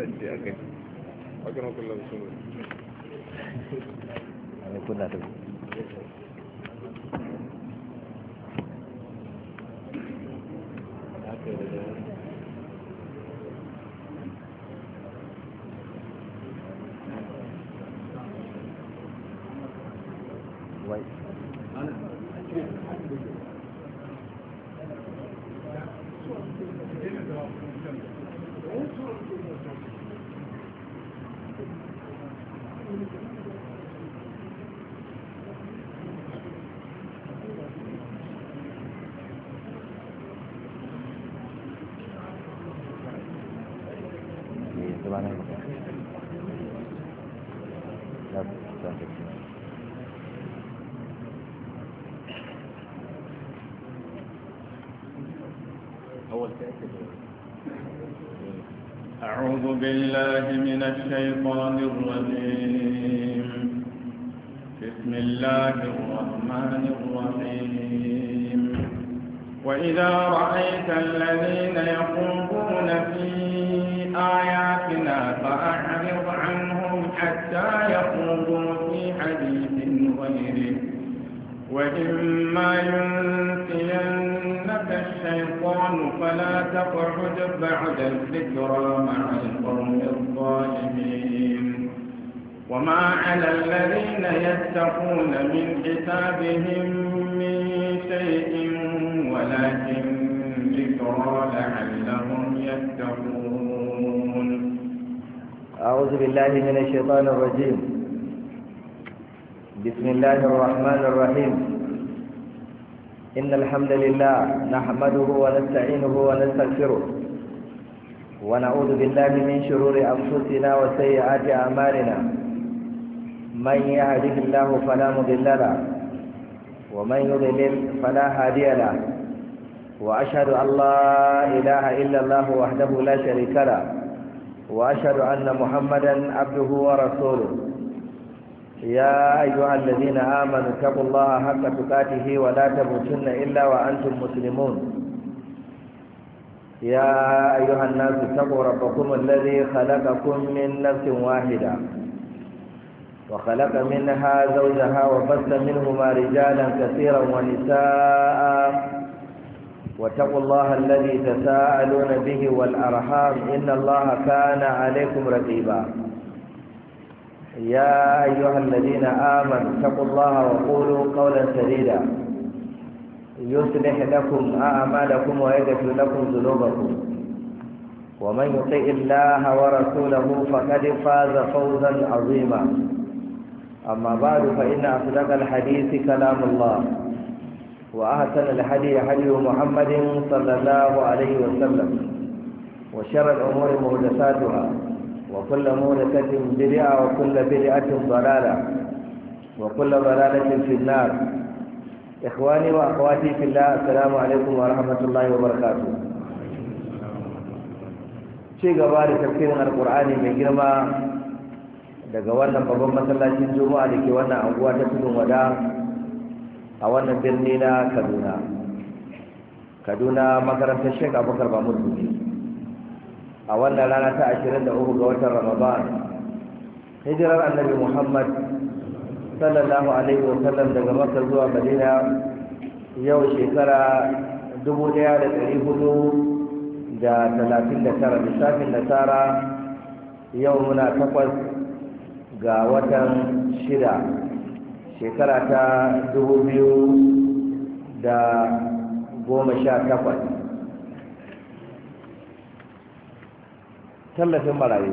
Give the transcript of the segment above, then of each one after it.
ce a kai akan kullum su ne kuna ta wai أعوذ بالله من الشيطان الرجيم بسم الله الرحمن الرحيم وإذا رأيت الذين يخوضون في آياتنا فأعرض عنهم حتى يخوضوا في حديث غيره وإما ينسينك الشيطان فلا تقعد بعد الذكرى مع القوم الظالمين وما على الذين يتقون من حسابهم من شيء ولكن ذكرى لعلهم يتقون. أعوذ بالله من الشيطان الرجيم. بسم الله الرحمن الرحيم. إن الحمد لله نحمده ونستعينه ونستغفره ونعوذ بالله من شرور أنفسنا وسيئات أعمالنا. من يهده الله فلا مضل له ومن يضلل فلا هادي له وأشهد أن لا إله إلا الله وحده لا شريك له وأشهد أن محمدا عبده ورسوله. يا أيها الذين آمنوا اتقوا الله حق تقاته ولا تموتن إلا وأنتم مسلمون. يا أيها الناس اتقوا ربكم الذي خلقكم من نفس واحدة وخلق منها زوجها وبث منهما رجالا كثيرا ونساء واتقوا الله الذي تساءلون به والأرحام إن الله كان عليكم رقيبا. يا أيها الذين آمنوا اتقوا الله وقولوا قولا سديدا يصلح لكم أعمالكم ويغفر لكم ذنوبكم ومن يطع الله ورسوله فقد فاز فوزا عظيما. أما بعد فإن أصدق الحديث كلام الله وأحسن الهدي هدي محمد صلى الله عليه وسلم وشر الأمور محدثاتها وكل محدثة بدعة وكل بدعة ضلالة وكل ضلالة في النار. إخواني وأخواتي في الله السلام عليكم ورحمة الله وبركاته. شيء قبل تفسير القرآن من جرمى daga wannan babban masallacin Juma'a da ke wannan anguwa ta Tudun Wada a wannan birni na Kaduna makarantar Sheikh Abubakar Mahmud Dutse a wannan rana ta 23 ga watan Ramadan hijirar Annabi Muhammad sallallahu alaihi wasallam daga Makka zuwa Madina yau shekara 1439 lissafin Nasara yau muna 8 ga watan 6 shekara ta 2018. tallafin marayu.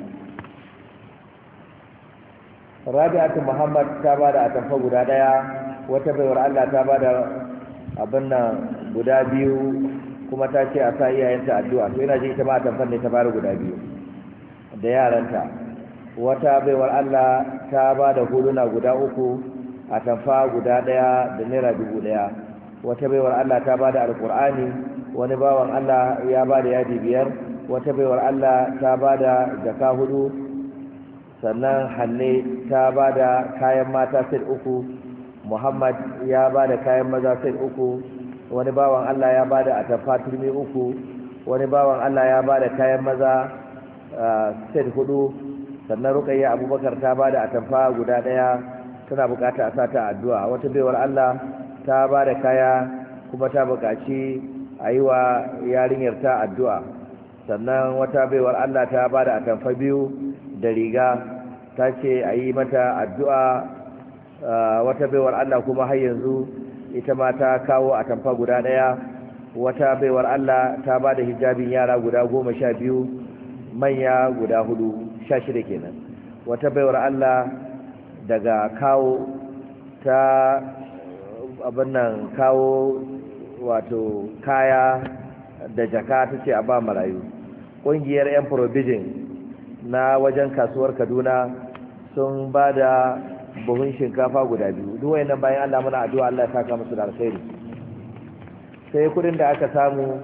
Rabi'atu Muhammad ta bada atamfa guda daya, wata baiwar Allah ta bada abin nan guda biyu kuma ta ce a sa iyayenta addu'a. To ina ji ita ma atamfan ne ta bada guda biyu da yaranta. Wata baiwar Allah ta bada huluna guda uku, atamfa guda daya da naira 1000. Wata baiwar Allah ta bada alqur'ani, wani bawan Allah ya bada yadi 5. Wata baiwar Allah ta bada jaka 4, sannan Hanne ta bada kayan mata set 3, Muhammad ya bada kayan maza set 3, wani bawan Allah ya bada atamfa turmi 3, wani bawan Allah ya bada kayan maza set 4, sannan Rukayya Abubakar ta bada atamfa guda daya tana bukata a sata addu'a. Wata baiwar Allah ta bada kaya kuma ta bukaci a yi wa yarinyar ta addu'a. Sannan wata baiwar Allah ta bada atamfa 2 da riga ta ce a yi mata addu'a. Wata baiwar Allah kuma har yanzu ita ma ta kawo atamfa guda daya. Wata baiwar Allah ta bada hijabin yara guda 12, manya guda 4, 16 kenan. Wata baiwar Allah daga kawo ta abinnan kawo wato kaya da jaka ta ce a ba marayu. Ƙungiyar 'yan provision na wajen kasuwar Kaduna sun ba da buhun shinkafa guda 2. duk wayannan bayan Allah muna addu'a Allah ya saka musu da alkhairi. Sai kudin da aka samu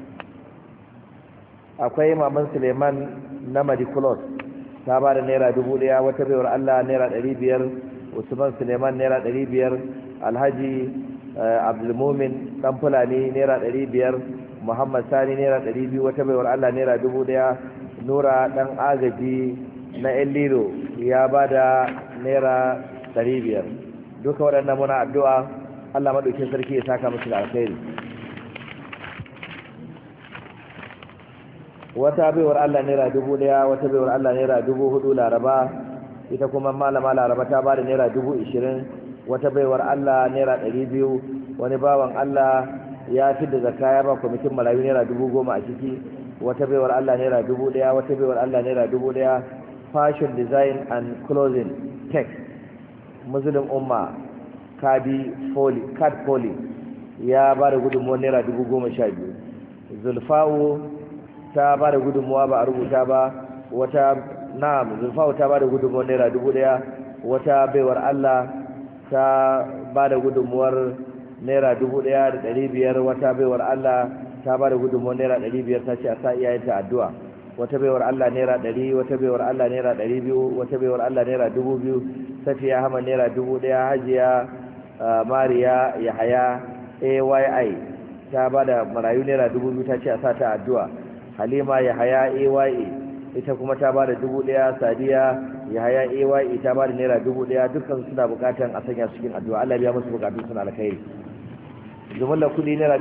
akwai Maman Suleiman na Madiculos ta ba da naira 1000, wata baiwar Allah naira 500, Usman Suleiman naira 500, Alhaji Abdulmumin dan Fulani naira 500, Muhammad Sani naira 200, wata baiwar Allah naira 1000, Nura dan agaji na Eliro ya ba da naira 500. duka waɗannan muna addu'a Allah madaukakin sarki ya saka musu da alkhairi. Wata baiwar Allah naira 1000, wata baiwar Allah naira 4000 Laraba, ita kuma malama Laraba ta bada naira 20000, wata baiwar Allah naira 200, wani bawan Allah ya fi da zakka ya ba kwamitin marayu naira 10000 a ciki, wata baiwar Allah naira 1000, wata baiwar Allah naira 1000. Fashion design and clothing tech Muslim Umma card poly ya ba da gudunmuwa naira 10012. Zulfa'u ta ba da gudunmuwa ba a rubuta ba, wata Zulfa'u ta ba da gudunmuwar naira 1000, wata baiwar Allah ta ba da gudunmuwar naira 1500, wata baiwar Allah ta ba da gudunmuwar naira 500 ta ce a sa iyayenta addu'a. Wata baiwar Allah naira 100, wata baiwar Allah naira 200, wata baiwar Allah naira 2000, Safiya Ahmad naira 1000, Hajiya Mariya Yahaya AYI ta ba da marayu naira 2000 ta ce a sa ta addu'a. Halima Yahaya AYE ita kuma ta ba da 1000, Sadiya Yahaya AYE ta ba da naira 1000. dukkan suna bukatan a sanya su cikin addu'a. Allah ya biya musu bukatun suna alkhairi. Jumlar kudi naira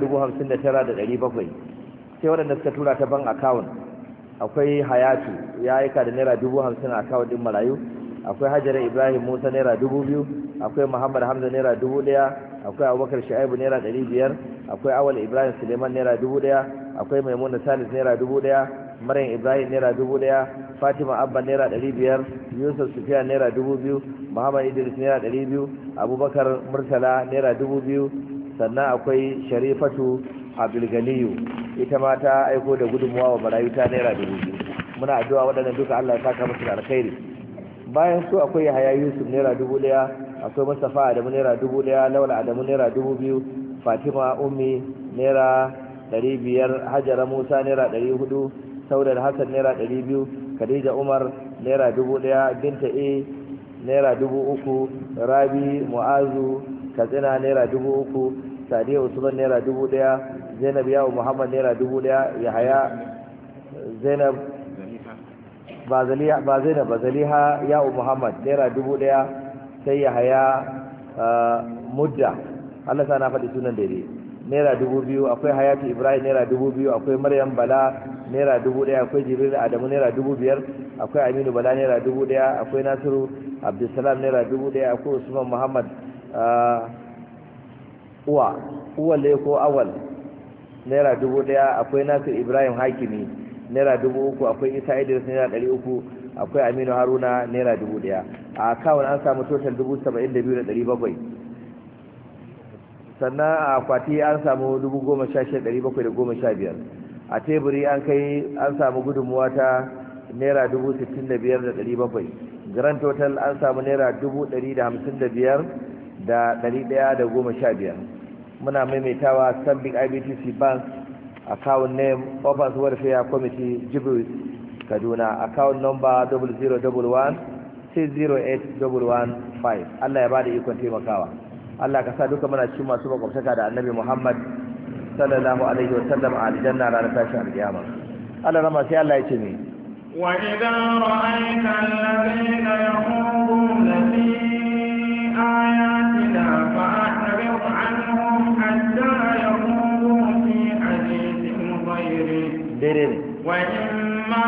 59700. sai waɗanda suka tura ta ban account. Akwai Hayatu ya aika da naira 50000 a account din marayu. Akwai Hajara Ibrahim Musa naira 2000, akwai Muhammad Hamza naira 1000, akwai Abubakar Shaibu naira 500, akwai Awal Ibrahim Suleiman naira 1000, akwai Maimuna Salis naira 1000, Maryam Ibrahim naira 1000, Fatima Abba naira 500, Yusuf Sufyan naira 2000, Muhammad Idris naira 200, Abubakar Murtala naira 2000. sannan akwai Sharifatu Abdul Ganiyu ita ma ta aiko da gudunmuwa wa marayu ta naira 2000. muna addu'a waɗannan duka Allah ya saka musu da alkhairi. Bayan su akwai Yahaya Yusuf naira 1000, akwai Mustafa Adamu naira 1000, Laula Adamu naira 2000, Fatima Ummi naira 500, Hajara Musa naira 400, Saudat Hassan naira 200, Khadija Umar naira 1000, Binta A naira 3000, Rabi Mu'azu Katsina naira 3000, Sadiya Usman naira 1000, Zainab Yawo Muhammad naira 1000, Yahaya Zainab Zaliha Yawo Muhammad naira 1000, sai Yahaya Mudda Allah sa na faɗi sunan daidai naira 2000, akwai Hayatu Ibrahim naira 2000, akwai Maryam Bala naira 1000, akwai Jibril Adamu naira 5000, akwai Aminu Bala naira 1000, akwai Nasiru Abdulsalam naira 1000, akwai Usman Muhammad uwalle ko awal naira 1000, akwai Nasir Ibrahim Hakimi naira 3000, akwai Isa Idris naira 300, akwai Aminu Haruna naira 1000. a akawun an samu total 72700. sannan a akwati an samu 16715. a teburi an samu gudunmuwa ta naira 65700. grand total an samu naira 155115. muna maimaitawa Stanbic IBTC Bank account name Offers Welfare Committee Jibril Kaduna, account number 0011608115. Allah ya bada ikon taimakawa. Allah ka sa duka muna cikin masu makwabtaka da Annabi Muhammad sallallahu alaihi wasallam a aljanna ranar tashin alkiyama. Allah rama sai Allah ya ce ni وإذا رأيت الذين يخوضون في آياتنا فأعرض عنهم حتى يخوضوا في حديث غيره وإما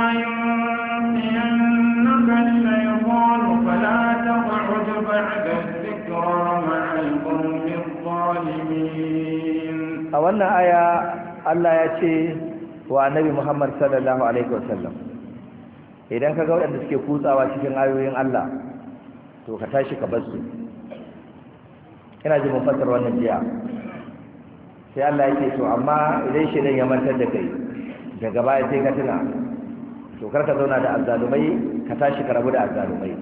ينسينك الشيطان فلا تقعد بعد الذكرى مع القوم الظالمين. أولنا آية الله يأتي وعن محمد صلى الله عليه وسلم idan ka ga waɗanda suke kutsawa cikin ayoyin Allah to ka tashi ka bar su. Ina ji mun fassara wannan jiya sai Allah yake to amma idan shi ya mantar da kai daga baya sai ka tuna to kar ka zauna da azzalumai ka tashi ka rabu da azzalumai.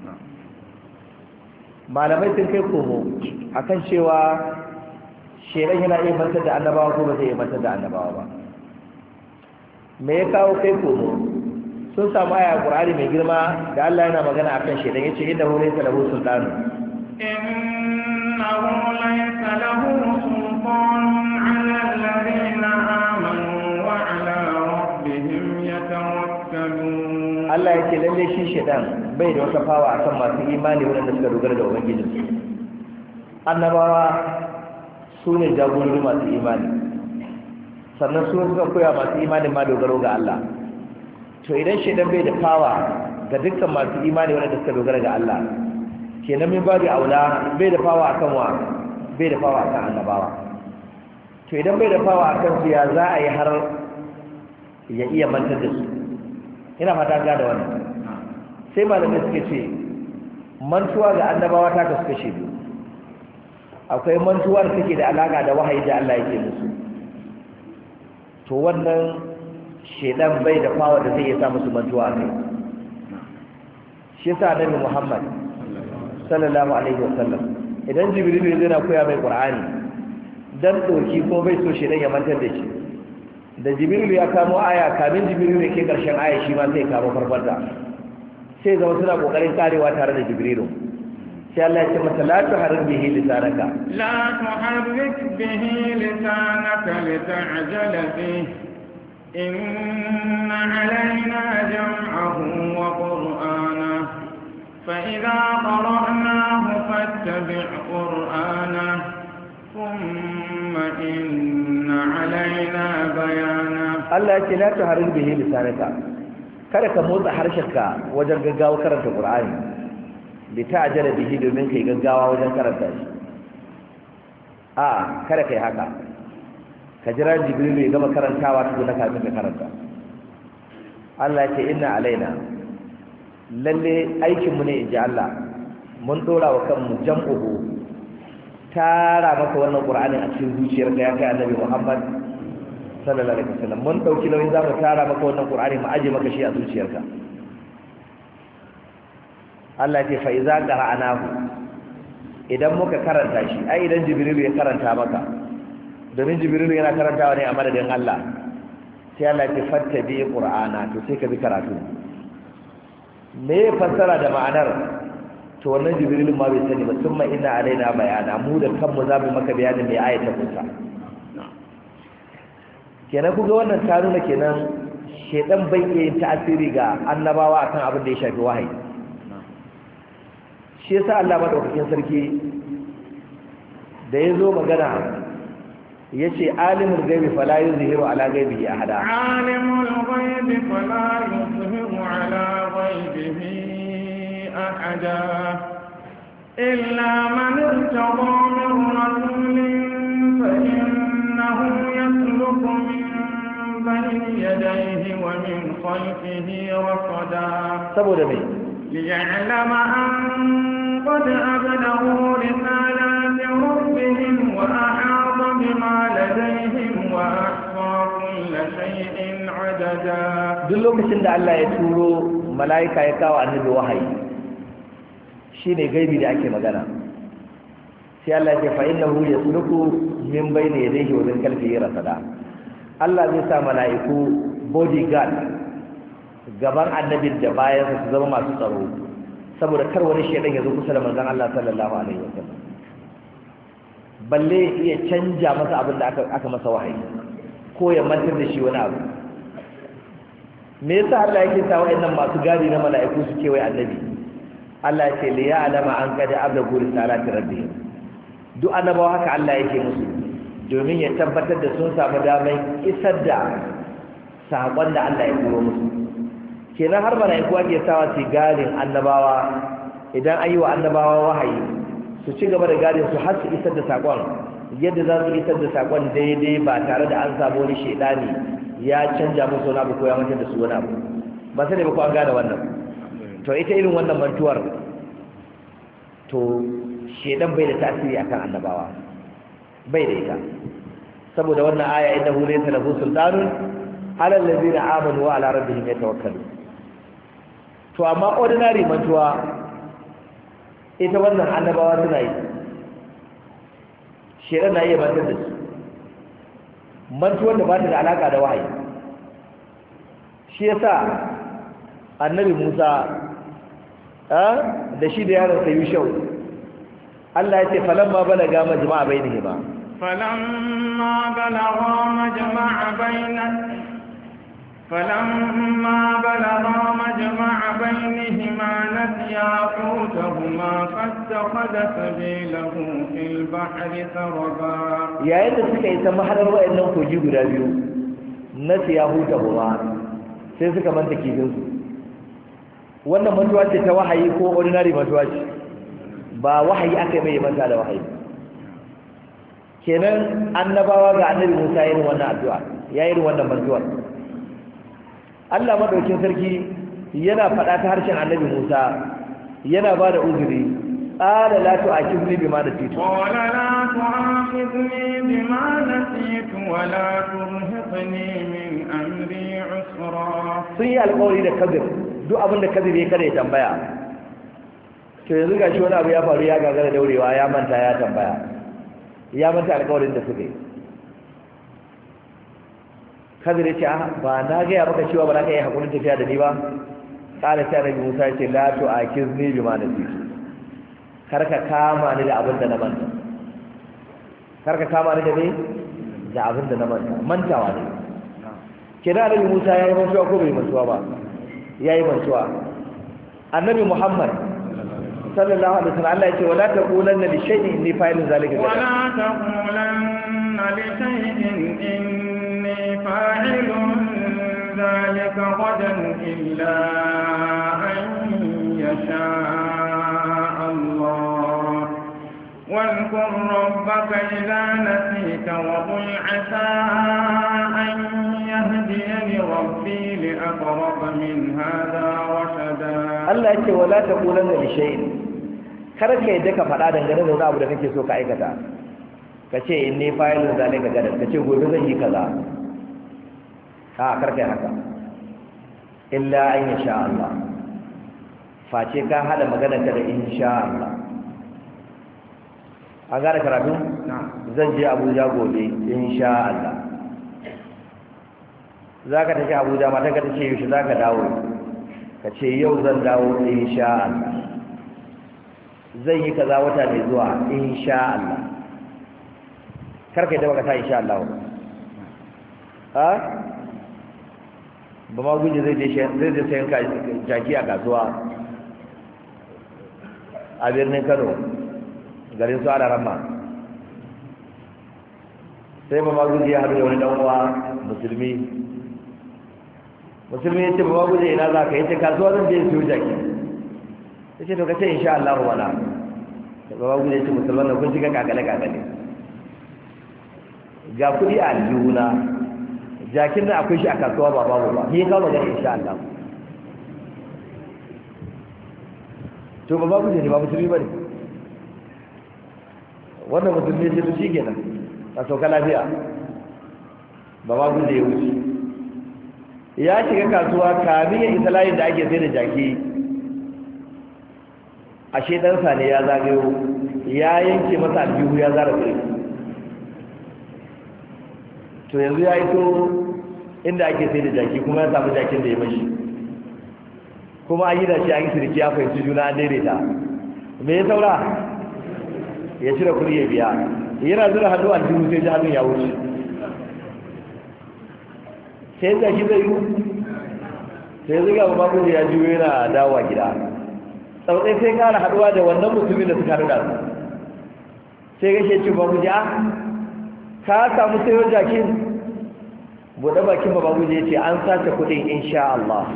Malamai sun kai komo akan cewa shedan yana iya mantar da annabawa ko ba zai iya mantar da annabawa ba. Me ya kawo kai komo? Sun samu aya Qur'ani mai girma da Allah yana magana akan shedan yace innahu laysa lahu sultanu innahu laysa lahu sultanun 'ala alladhina amanu wa 'ala rabbihim yatawakkalun. Allah yace lalle shi shedan bai da wata fawa akan masu imani wanda suka dogara da ubangiji. Annabawa su ne jagorori masu imani, sannan su suka koya masu imani ma dogaro ga Allah. To idan shedan bai da fawa ga dukkan masu imani wanda suka dogara ga Allah, kenan min babu aula bai da fawa akan wa bai da fawa akan annabawa. To idan bai da fawa akan su ya za a yi har ya iya mantar da su? Ina fata ga da wannan. Sai malamai suke ce mantuwa ga annabawa ta kasu kashe biyu. Akwai mantuwar take da alaka da wahayi da Allah yake musu. To wannan shedan bai da fawa da zai sa musu mantuwa kai. Shi yasa Annabi Muhammad sallallahu alaihi wasallam idan Jibril yana koya mai Qur'ani dan doki ko bai so shedan ya mantar da shi, da Jibril ya kamo aya kamin Jibril yake karshen aya shi ma sai kamo farfarta, sai zama suna kokarin karewa tare da Jibril. sai Allah ya ce masa la tuharrik bihi lisanaka lita'jala bihi إن علينا جمعه وقرآنه فإذا قرأناه فاتبع قرآنه ثم إن علينا بيانه. الله يقول لا تحرك به لسانك kada ka motsa harshenka wajen gaggawa karanta Qur'ani bi ta'jala bihi domin kai gaggawa wajen karanta shi. Kada kai haka. Ka jira Jibril ya gama karantawa tukuna kafin ka karanta. Allah ya ce inna alaina lalle aikin mu ne inji Allah mun dora wa kanmu jam'uhu tara maka wannan Qur'ani a cikin zuciyarka ya kai Annabi Muhammad sallallahu alaihi wasallam mun dauki nauyin zamu tara maka wannan Qur'ani mu aje maka shi a zuciyarka. Allah ya ce fa iza qara'nahu idan muka karanta shi ai idan Jibril ya karanta maka domin Jibril yana karantawa ne a madadin Allah sai Allah ya fattabi Qur'ana to sai ka bi karatu. Me fassara da ma'anar to wannan Jibril ma bai sani ba, thumma inna alaina bayana mu da kanmu za mu maka bayanin me ayata kusa. Kenan kuga wannan ta nuna kenan shedan bai iya yin ta'asiri ga annabawa akan abin da ya shafi wahayi. Shi yasa Allah madaukakin sarki da yazo magana yace alimul ghaibi fala yuzhiru ala ghaibihi ahada. Alimul ghaibi fala yuzhiru ala ghaibihi ahada illa man irtada min rasulin fa innahu yasluku min bayni yadayhi wa min khalfihi rasada. Saboda me? liya'lama an qad ablagu risalati rabbihim wa ahata bima ladayhim wa ahsa kull shay'in adada. Duk lokacin da Allah ya turo mala'ika ya kawo annabi wahayi shine gaibi da ake magana, sai Allah ya ce fa innahu yasluku min bayni yadayhi wa min khalfihi rasada. Allah zai sa mala'iku bodyguard gaban annabin da bayan su zama masu tsaro saboda kar wani shedan ya zo kusa da manzon Allah sallallahu alaihi wasallam balle ya canja masa abin da aka masa wahayi ko ya mantar da shi wani abu. me yasa Allah yake sa wa'annan masu gadi na mala'iku su kewaye annabi Allah ya ce li ya'lama an qad ablagu risalati rabbihim duk annabawa haka Allah yake musu domin ya tabbatar da sun samu damar isar da saƙon da Allah ya turo musu kenan har mala'iku ake sawa su gadin annabawa idan an yi wa annabawa wahayi su ci gaba da gadin su har su isar da saƙon yadda za su isar da saƙon daidai ba tare da an samu wani shaidani ya canja musu wani abu ko ya mantar da su wani abu ba sai da ba ko an gane wannan to ita irin wannan mantuwar to shaidan bai da tasiri akan annabawa bai da ita saboda wannan aya innahu laysa lahu sultanun ala allazina amanu wa ala rabbihim yatawakkalun to amma ordinary mantuwa ita wannan annabawa suna yi shaidan na iya mantar da su mantuwar da ba ta da alaka da wahayi shi yasa annabi Musa da shi da yaron sa Yushau Allah ya ce falamma balaga majma'a bainihima falamma balaga majma'a bainihima nasiya hutahuma fattakhadha sabilahu fil bahri saraba yayin da suka yi ta mahadar wayannan koji guda biyu nasiya hutahuma sai suka manta kifin su wannan mantuwa ce ta wahayi ko ordinary mantuwa ce ba wahayi aka mai manta da wahayi kenan annabawa ga annabi Musa yayin wannan addu'a yayin wannan mantuwa Allah madaukin sarki yana faɗa ta harshen annabi Musa yana ba da uzuri qala la tu'akhidni bima nasitu qala la tu'akhidni bima nasitu wa la turhiqni min amri usra sun yi alƙawari da kabir duk abin da kabir ya kada ya tambaya to yanzu gashi wani abu ya faru ya gagara daurewa ya manta ya tambaya ya manta alƙawarin da suke kabir ya ce ba na gaya maka cewa ba za ka yi hakurin tafiya da ni ba kala sai annabi Musa ya ce la tu'akhidni bima nasitu karka kama ni da abin da na manta karka kama ni da me da abin da na manta mantawa ne kenan annabi Musa ya yi mantuwa ko bai mantuwa ba ya yi mantuwa annabi Muhammad sallallahu alaihi wasallam Allah ya ce wala taqulanna li shay'in inni fa'ilun zalika wala taqulanna li shay'in inni fa'ilun zalika ghadan illa an yasha Allah واذكر ربك إذا نسيت وقل عسى أن يهديني ربي لأقرب من هذا رشدا الله يقول ولا تقولن لشيء kada ka yadda ka faɗa dangane da wani abu da kake so ka aikata ka ce in ne fa'ilun zalika gadan ka ce gobe zan yi kaza a karka yi haka illa an yasha Allah face ka hada magana ka da insha Allah an gane karatu zan je Abuja gobe insha Allah zaka tafi Abuja mata ka tace yaushe zaka dawo ka ce yau zan dawo insha Allah zan yi kaza wata mai zuwa insha Allah karka da baka ta insha Allah ha ba ma guje zai je sayan jaki a kasuwa a birnin Kano garin su ana ramma sai ba ma guje ya haɗu da wani ɗan uwa musulmi ya ce ba ma guje ina za ka yi ce kasuwa zan je su jaki ya ce to ka ce insha Allah wala da ba guje ce musulman da kun shiga kakale ga kuɗi a aljihuna jakin nan akwai shi a kasuwa ba babu ba ni kawo magana insha Allah to ba guje ne ba musulmi ba ne wannan musulmi ce su shi kenan a sauka lafiya ba ma guje ya wuce ya shiga kasuwa kamin ya isa layin da ake sai da jaki ashe ɗansa ne ya zagayo ya yanke masa aljihu ya zara kuri to yanzu ya ito inda ake sai da jaki kuma ya samu jakin da ya mashi kuma an yi da shi an yi sirki ya fahimci juna an daidaita me ya saura ya cire kuri ya biya yana zura hannu aljihu sai ji hannun ya wuce sai jaki zai yi sai zuga babu ya juyo yana dawowa gida tsautsai sai kara haduwa da wannan mutumin da suka haɗu da su sai gashe ce babu ji ka samu sayo jakin buɗe bakin babu ji ce an sace kuɗin insha Allah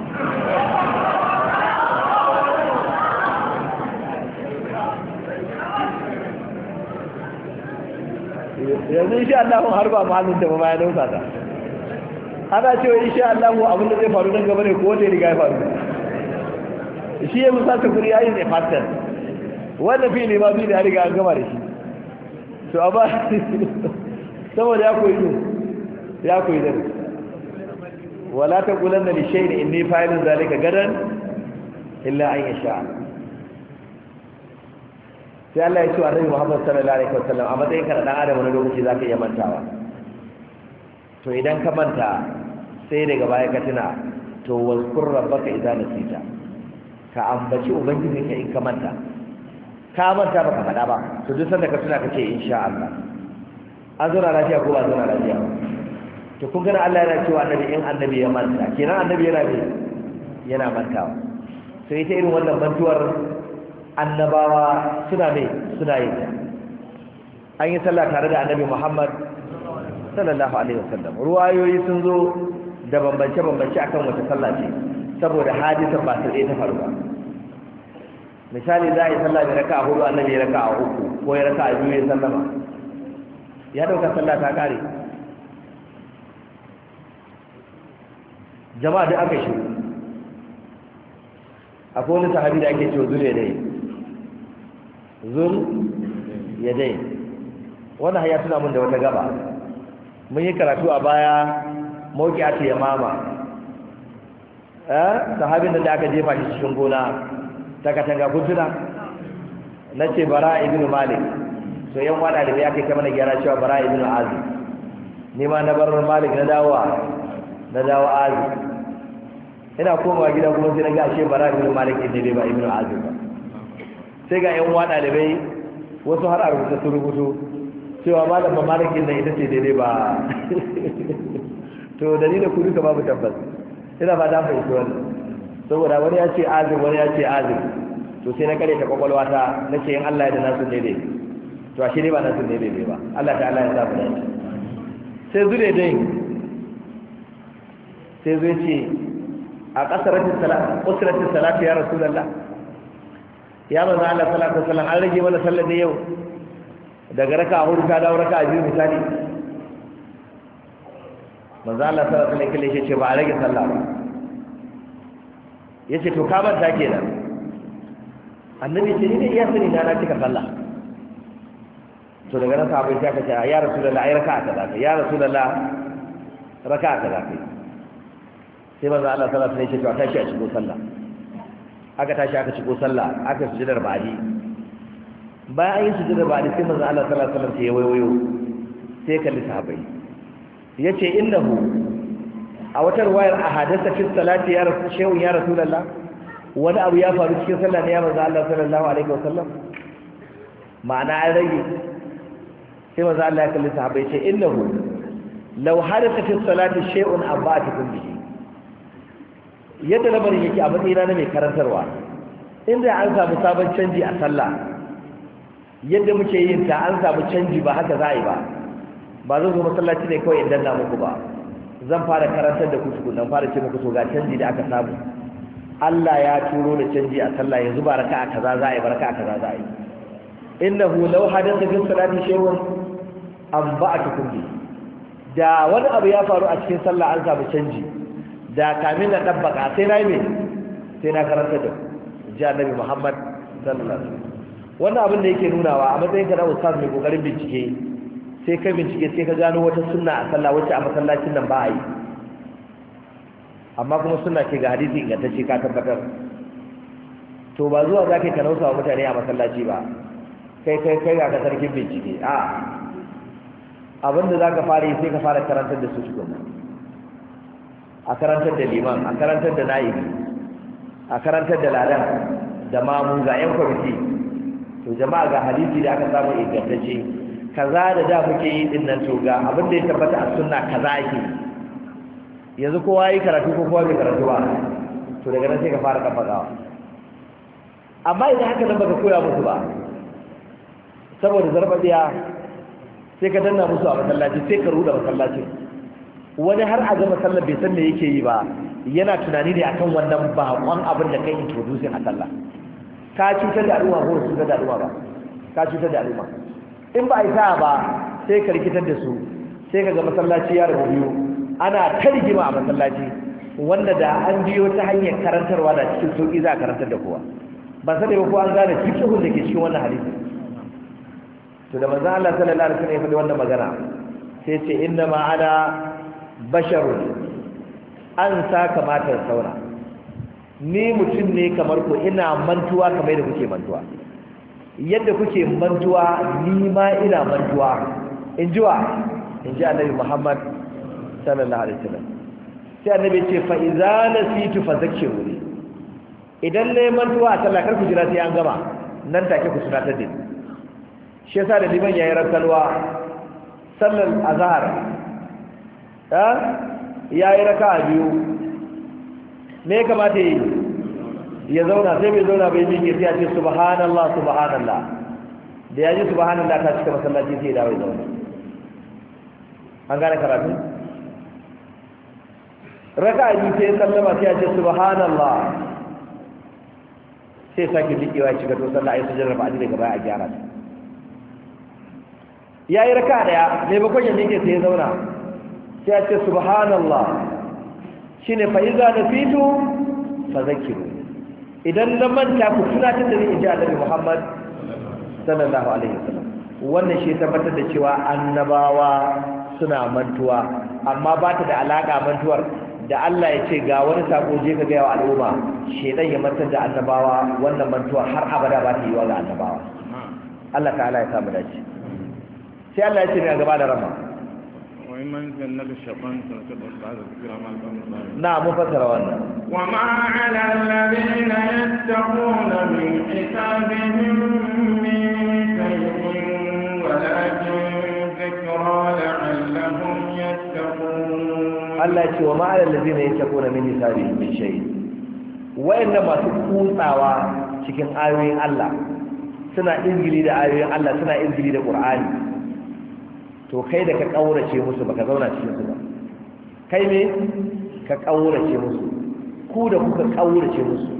yanzu insha Allah mun harba mahallin da ba ya dauka ta ana cewa insha Allah abin da zai faru nan gaba ne ko wanda ya riga ya faru shi ya musa ta kuri yayin da fatan wanda fi ne ma bi da riga an gama da shi to amma saboda ya koyi da wala taqulanna li shay'in inni fa'ilun zalika gadan illa an yasha sai Allah ya ce wa Annabi Muhammad sallallahu alaihi wasallam a matsayin ka dan adam wani lokaci zaka iya mantawa to idan ka manta sai daga baya ka tuna to wazkur rabbaka idza nasita ka ambaci ubangijinka in ka manta baka faɗa ba to duk sanda ka tuna ka ce insha Allah an zauna lafiya ko ba zauna lafiya to kun gana Allah yana cewa annabi ya manta kenan annabi yana mantawa sai ita irin wannan mantuwar annabawa suna yin ta an yi sallah tare da annabi Muhammad sallallahu alaihi wasallam ruwayoyi sun zo da bambance akan wata sallah ce saboda hadisan ba su ta faru ba misali za a yi sallah da raka'a hudu annabi ya raka'a uku ko ya raka'a biyu ya sallama ya dauka sallah ta kare jama'a da aka shi akwai wani sahabi da ake cewa zul ya dai wannan haya tuna mun da wata gaba mun yi karatu a baya mauki a ce mama sahabin da aka jefa shi cikin gona ta katanga kuntuna na ce bara ibn malik so yan wada da ya kai ta mana gyara cewa bara ibn azib ni ma na bar malik na dawo azib ina komawa gida kuma sai na ga ashe bara ibn malik ne ba ibn azib ba sai ga yan wada da bai wasu har a rubuta su rubutu cewa malamin malikin nan ita ce daidai ba to dalilin ku duka babu tabbas ina ba da fahimci wannan saboda wani ya ce azim wani ya ce azim to sai na kare ta kwakwalwa ta na ce in Allah ya da nasu daidai to ashe ne ba nasu daidai ba Allah ta Allah ya samu dace sai zure dai sai zai ce a kasaratin salati ya rasulullah ya manzo Allah sallallahu alaihi wasallam an rage mana sallar ne yau daga raka'a hudu ka dawo raka'a biyu misali manzo Allah sallallahu alaihi wasallam ya ce ba a rage sallah ba yace to ka manta kenan annabi ce ne ya sani na cika sallah to daga nan sahabbai ta kace ya rasulullah ai raka'a kaza ya rasulullah raka'a kaza sai manzo Allah sallallahu alaihi wasallam ya ce to tashi a cikin sallah aka tashi aka cikin sallah aka sujudar ba'di bayan an yi sujudar ba'di sai manzo Allah sallallahu alaihi wasallam sai ya wayo sai kalli sahabbai yace innahu a wata riwayar ahadasa fi salati ya rasulullah wani abu ya faru cikin sallah ne ya manzo Allah sallallahu alaihi wasallam ma'ana an rage sai manzo Allah ya kalli sahabbai ce innahu law hadatha fi salati shay'un abatukum bihi yadda lamarin yake a matsayina na mai karantarwa inda an samu sabon canji a sallah yadda muke yin ta an samu canji ba haka za a yi ba zan zo masallaci ne kawai idan na muku ba zan fara karantar da ku tukunan fara ce muku to ga canji da aka samu Allah ya turo da canji a sallah yanzu ba raka'a kaza za a yi ba raka'a kaza za a yi innahu law hadatha fi salati shay'un amba'atukum bi da wani abu ya faru a cikin sallah an samu canji da kamin na dabbaka sai na yi sai na karanta da ji annabi Muhammad sallallahu alaihi wasallam wannan abin da yake nunawa a matsayin ka na ustaz mai kokarin bincike sai ka bincike sai ka gano wata sunna a sallah wacce a masallacin nan ba a yi amma kuma sunna ce ga hadisi ingantacce ka tabbatar to ba zuwa za ka nausa wa mutane a masallaci ba kai ga ka sarkin bincike abinda za ka fara yi sai ka fara karantar da su tukuna a karantar da liman a karantar da na'ibi a karantar da ladan da mamu ga yan kwamiti to jama'a ga hadisi da aka samu ingantacce kaza da muke yi din nan to ga abin da ya tabbata a sunna kaza ake yanzu kowa yi karatu ko kowa bai karatu ba to daga nan sai ka fara kafawa. Amma idan haka nan baka koya musu ba saboda zarbabiya sai ka danna musu a masallaci sai ka ruda masallacin, wani har a gama sallar bai san me yake yi ba, yana tunani ne akan wannan bakon abin da kai introducing a sallah. Ka cutar da al'umma ko cutar da al'umma ba, ka cutar da al'umma. In ba a yi sa'a ba sai ka rikitar da su, sai ka ga masallaci ya rabu biyu, ana ta rigima a masallaci wanda da an biyo ta hanyar karantarwa da cikin sauƙi za a karantar da kowa. Ba sai ba ko an gane fiqhun da ke cikin wannan hadisi. To da manzon Allah sallallahu alaihi wasallam ya faɗi wannan magana sai ce inna ma ana basharun, an sa kamata saura, ni mutum ne kamar ku, ina mantuwa kamar da kuke mantuwa, yadda kuke mantuwa ni ma ina mantuwa, in ji annabi Muhammad sallallahu alaihi wasallam. Sai annabi ce fa idza nasitu fadhakkiruni, idan ne mantuwa a sallah kar ku jira sai an gama, nan take ku tunatar da ni. Shi yasa da liman yayi rakalwa sallar azhar yayi raka'a biyu, me ya kamata yi? Ya zauna, sai bai zauna bai miƙe sai ya ce subhanallah subhanallah, da ya ji subhanallah ta cika masallaci sai ya dawo ya zauna. An gane karatu? Raka'a biyu sai ya sallama sai ya ce subhanallah, sai sake miƙewa ya cika to sallah ai sujjar ba'di daga baya a gyara ta. Yayi raka'a daya maimakon ya miƙe sai ya zauna sai ya ce subhanallah, shine fa iza nafitu fadhakkiru, idan na manta ku tunatar da ni, inji Annabi Muhammad sallallahu alaihi wasallam. Wannan shi tabbatar da cewa annabawa suna mantuwa, amma ba ta da alaka mantuwar da Allah ya ce ga wani sako je ka gaya wa al'umma, shedan ya mantar da annabawa, wannan mantuwa har abada ba ta yi wa ga annabawa. Allah ta'ala ya samu dace. sai Allah ya ce ne a gaba da rama na mun fassara wannan wa ma 'ala alladhina yattaquna min hisabihim min shay'in walakin dhikra la'allahum yattaqun. Allah ya ce wa ma 'ala alladhina yattaquna min hisabihim min shay'in, wa'anda masu kutsawa cikin ayoyin Allah, suna izgili da ayoyin Allah, suna izgili da Qur'ani, to kai da ka kaurace musu baka zauna cikin su ba. Kai ne ka kaurace musu, ku da kuka kaurace musu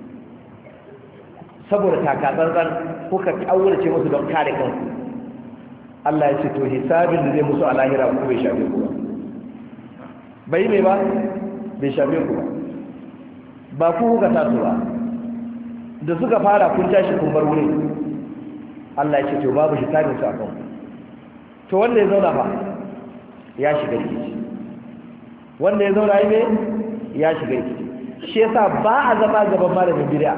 saboda takatsantsan kuka kaurace musu don kare kanku, Allah ya ce to hisabin da zai musu a lahira ku bai shafe ku ba. Bai ne ba, bai shafe ku ba, ba ku kuka sa su ba, da suka fara kun tashi kun bar wurin. Allah ya ce to babu hisabin su a kanku. To wanda ya zauna ba ya shiga rikici, wanda ya zauna ne ya shiga rikici. Shi yasa ba a zama gaban malamin bid'a.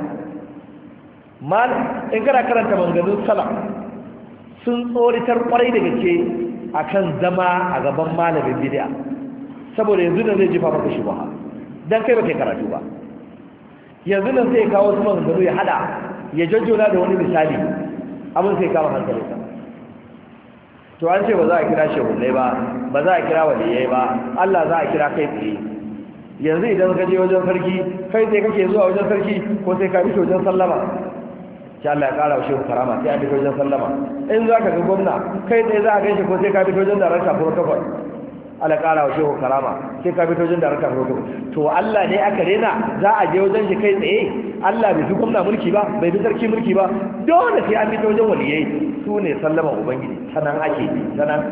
In kana karanta maganganun salaf sun tsoritar kwarai da gaske akan zama a gaban malamin bid'a, saboda yanzu da zai jefa maka shubha dan kai ba kai karatu ba. Yanzu nan sai ya kawo su maganganu ya hada ya jajjona da wani misali, abin sai kama hankalinsa. To an ce ba za a kira shehunai ba, ba za a kira waliyai ba, Allah za a kira kai tsaye. Yanzu idan ka je wajen sarki, kai tsaye kake zuwa wajen sarki ko sai ka bi wajen sallama? Sai Allah ya kara wa shehu karama, sai a bi wajen sallama. In za ka ga gwamna, kai tsaye za a gaishe ko sai ka bi wajen darakta protocol? Allah ya kara wa shehu karama, sai ka bi wajen darakta protocol. To Allah ne aka rena za a je wajen shi kai tsaye? Allah bai fi gwamna mulki ba, bai fi sarki mulki ba, dole sai an bi wajen waliyai. Su ne sallama ubangiji, sanan ake yi sanan.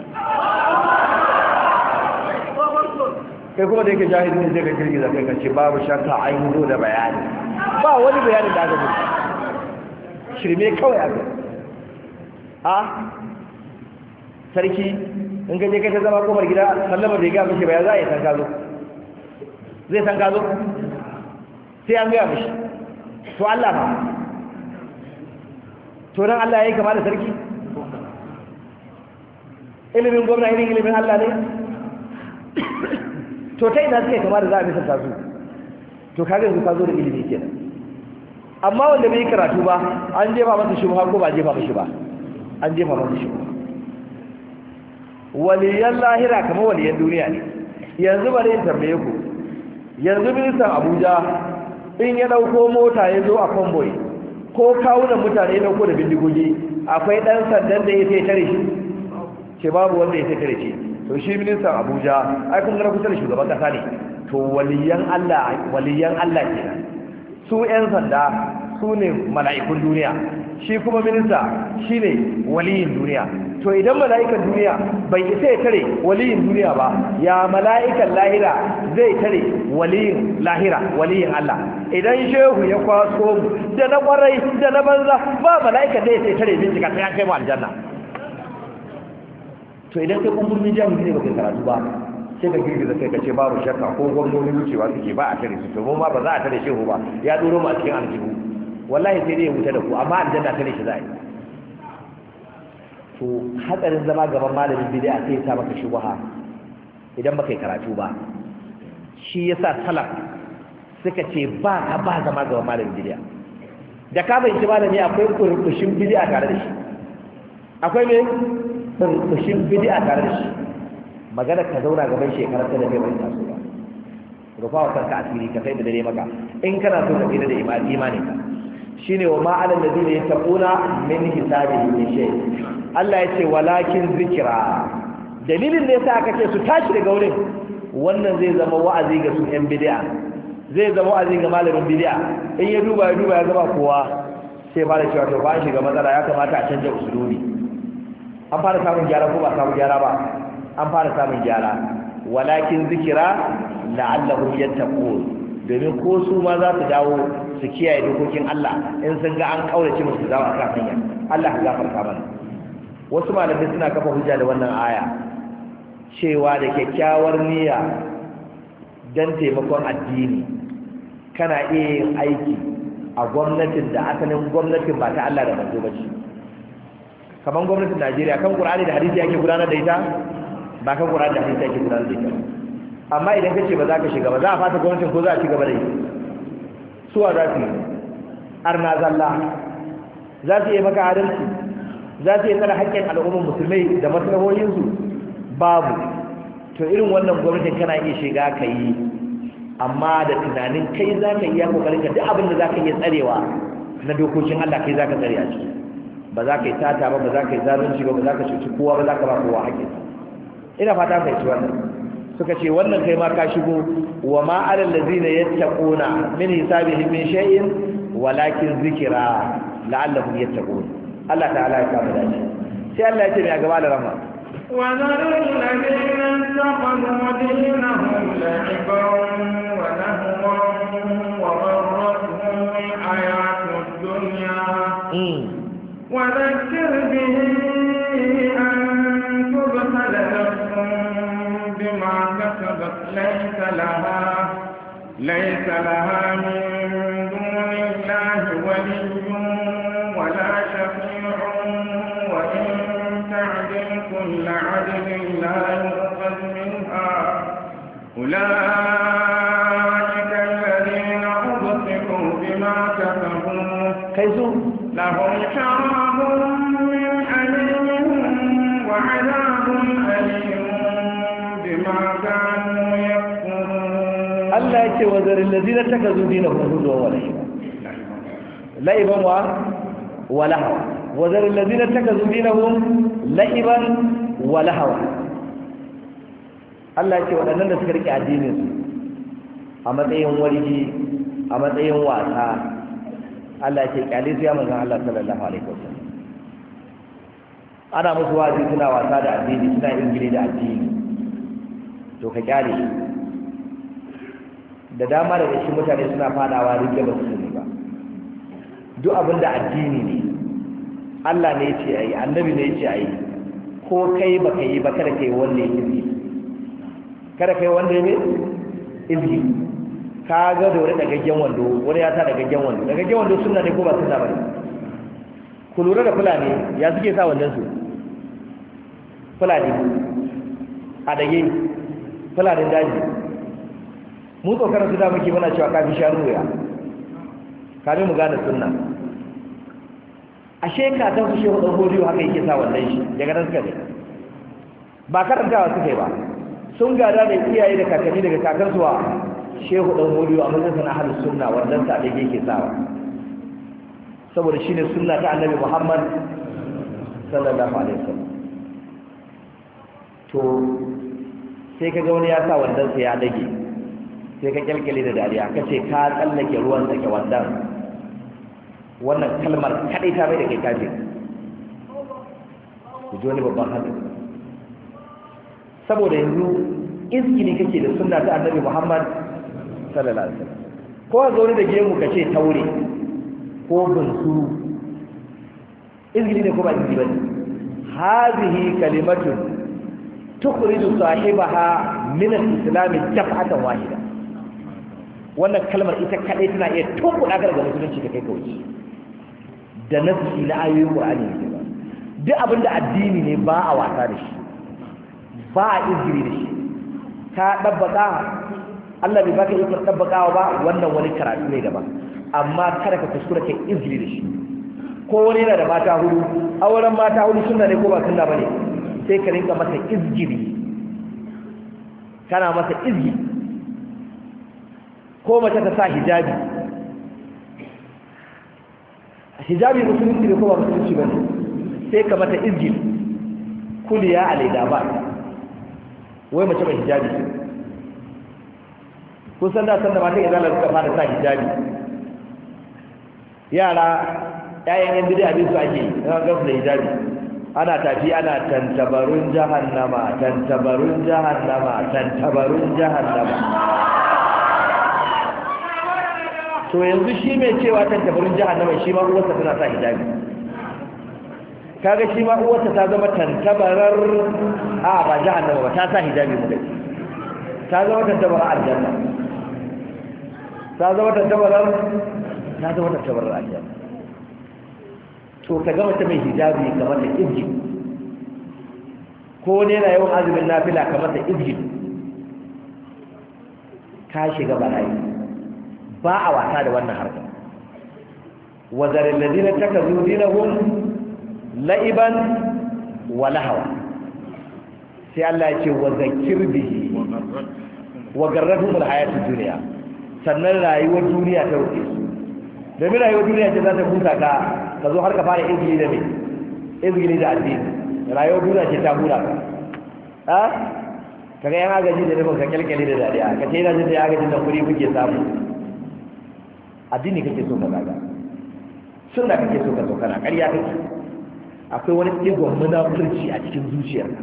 Kai kuma da yake jahili ne zai ga girgiza kai kace babu shakka an yi zo da bayani, ba wani bayanin da aka gudu, shirme kawai aka. Sarki in ka je kai ta zama kofar gida, sallama da ya gaya mishi baya za a yi san ka zo, zai san ka zo sai an gaya mishi. To Allah ba, to dan Allah ya yi kama da sarki? Ilimin gwamna irin ilimin Allah ne? To ta ina suke kama da za a misalta su? To kaga yanzu ka zo da ilimi kenan. Amma wanda bai yi karatu ba, an jefa masa shubha ko ba jefa mashi ba? An jefa masa shubha. Waliyan lahira kamar waliyan duniya ne. Yanzu bari in tambaye ku, yanzu ministan Abuja in ya dauko mota ya zo a convoy ko kawunan mutane ya dauko da bindigogi akwai dan sandan da ya sai tare shi ce babu wanda ya sai tare shi to shi ministan Abuja ai kun ga kusa da shugaban kasa ne to waliyan Allah kenan su ƴan sanda su ne mala'ikun duniya shi kuma minista shi ne waliyin duniya to idan mala'ikan duniya bai isa ya tare waliyin duniya ba ya mala'ikan lahira zai tare waliyin lahira waliyin Allah idan shehu ya kwaso mu da na kwarai da na banza ba mala'ikan da ya tare bincika sai an kai mu aljanna to idan kai kumburmin jami'i ne ba kai karatu ba sai ka girgiza kai ka ce babu shakka ko gwamnoni wucewa suke ba a tare su to mu ma ba za a tare shehu ba ya duro mu a cikin aljihu wallahi sai dai ya wuta da ku amma aljanna tare shi za a yi to hatsarin zama gaban malamin bid'a sai ya sa maka shubha idan baka yi karatu ba shi yasa salaf suka ce ba ka ba zama gaban malamin bid'a da ka bayyana malami akwai kurkushin bid'a tare da shi akwai me kurkushin bid'a tare da shi magana ka zauna gaban shekarar ta da kai bai taso ba rufa wa kanka asiri ka sai da dare maka in kana so ka tsira da imani ka shine wa ma alal ladina yattaquna min hisabihi min shay Allah ya ce walakin zikra dalilin ne yasa aka ce su tashi daga wurin wannan zai zama wa'azi ga su yan bid'a zai zama wa'azi ga malamin bid'a in ya duba ya zama kowa sai fara cewa to ba shi ga matsala ya kamata a canja usulubi an fara samun gyara ko ba samun gyara ba an fara samun gyara walakin zikira la'allahum yattaqun domin ko su ma za su dawo su kiyaye dokokin Allah in sun ga an kaurace musu dawo akan hanya Allah ya gafarta mana wasu malamai suna kafa hujja da wannan aya cewa da kyakkyawar niyya dan taimakon addini kana iya yin aiki a gwamnatin da asalin gwamnatin ba ta Allah da manzo ba ce kamar gwamnatin Najeriya kan Qur'ani da hadisi yake gudanar da ita ba kan Qur'ani da hadisi yake gudanar da ita amma idan kace ba za ka shiga ba za a fata gwamnatin ko za a ci gaba da yi suwa za su yi arna zalla za su yi maka adalci za su yi tsara haƙƙin al'ummar musulmai da maslahohinsu babu to irin wannan gwamnatin kana iya shiga ka yi amma da tunanin kai za ka iya kokarin ka duk abin da za ka iya tsarewa na dokokin Allah kai za ka tsare a ciki ba za ka yi tata ba ba za ka yi zalunci ba ba za ka cuci kowa ba za ka ba kowa haƙƙin ina fata ka yi wannan suka ce wannan kai ma ka shigo wa ma alal ladina yattaquna min hisabihim min shay'in walakin zikra la'allahum yattaqun Allah ta'ala ya kama dace sai Allah ya ce mai gaba da rama wa zarul ladina taqadu dinahum la'iban wa lahwan wa gharratuhum ayatud dunya wa dhakkir bihi an tubtala nafsun bima kasabat laysa laha min dunillahi waliyyun wala shafi'un wa in ta'dil kull 'adlin la yu'khadh minha ulaika alladhina ubsiru bima kasabu kaisu lahum sharabun min hamimin wa 'adabun alim bima kanu yakfurun Allah ya ce wa zaril ladina takazu dinahum huzwan wa la'iban wa lahawa wa zaril ladina takazu dinahum la'iban wa lahawa Allah ya ce waɗannan da suka rike addinin su a matsayin warji a matsayin wasa Allah ya ce kyale su ya manzon Allah sallallahu alaihi wasallam ana musu wazi suna wasa da addini suna ingili da addini to ka kyale da dama daga cikin mutane suna fadawa rike ba su ne ba duk abin da addini ne Allah ne ya ce ayi annabi ne ya ce ayi ko kai baka yi ba kada kai wanda ya izini kada kai wanda ne izini ka ga dore da gaggen wando wani ya sa da gaggen wando da gaggen wando sunna ne ko ba sunna ba ne ku lura da fulani ya suke sa wannan su fulani a dage fulanin daji mu tsokarar su da muke muna cewa kafi shanu ya kame mu gane sunna ashe ka ta fushe hudun hodiyo haka yake sa wannan shi daga nan suka ne ba karantawa suka yi ba sun gada da iyaye da kakanni daga kakansuwa shehu dan hodiyo a matsayin ahlus sunna wannan sa da yake sawa saboda shine sunna ta annabi Muhammad sallallahu alaihi wasallam to sai kaga wani ya sa wannan sa ya dage sai ka kyalkyale da dariya kace ka tsallake ruwan sake wannan kalmar kadai ta bai da kai kafin ku ji wani babban hadisi saboda yanzu izgini kake da sunna ta annabi Muhammad sallallahu alaihi wasallam ko zo ne da gemu kace taure ko bunsuru izgini ne ko ba izgini bane hadhihi kalimatun tukhriju sahibaha min al-islam daf'atan wahida wannan kalmar ita kadai tana iya tunkuɗa ka daga musulunci ka kai kauci da nafsi na ayoyin Qur'ani ne ba duk abinda addini ne ba a wasa da shi ba a izgiri da shi ka dabbaka Allah bai baka ikon dabbakawa ba wannan wani karatu ne daban amma kada ka kuskura kai izgiri da shi ko wani yana da mata hudu auren mata hudu sunna ne ko ba sunna bane sai ka rinka masa izgiri kana masa izgi ko mace ta sa hijabi musulunci ne ko ba musulunci bane sai ka mata izgiri kuliya alaida ba wai mace mai hijabi kun san da sanda mata idan suka fara sa hijabi yara ƴaƴan yan bid'a bin su ake ran gasu da hijabi ana tafi ana tantabarun jahannama tantabarun jahannama tantabarun jahannama to yanzu shi mai cewa tantabarun jahannama shi ma uwarsa tana sa hijabi kaga shi ma uwarsa ta zama tantabarar ba jahannama ba ta sa hijabi mu dai ta zama tantabarar aljanna ta zama tantabarar aljanna to ka gama ta mai hijabi kamar da izgi ko ne na yawan azumin nafila kamar da izgi ka shiga bala'i ba a wasa da wannan harka wa zaril ladina takazu dinahum la'iban wa lahawa sai Allah ya ce wa zakir bihi wa garratuhum alhayatud dunya sannan rayuwar duniya ta rufe su domin rayuwar duniya ce za ta huta ka zo har ka fara izgili da me izgili da addini rayuwar duniya ce ta hura ka kaga yan agaji da nufin ka kyalkyale da dariya ka ce yana jin da agajin da kuɗi kuke samu addini kake so ka zaga sunna kake so ka so kana ƙarya kake akwai wani ɗigon munafurci a cikin zuciyarka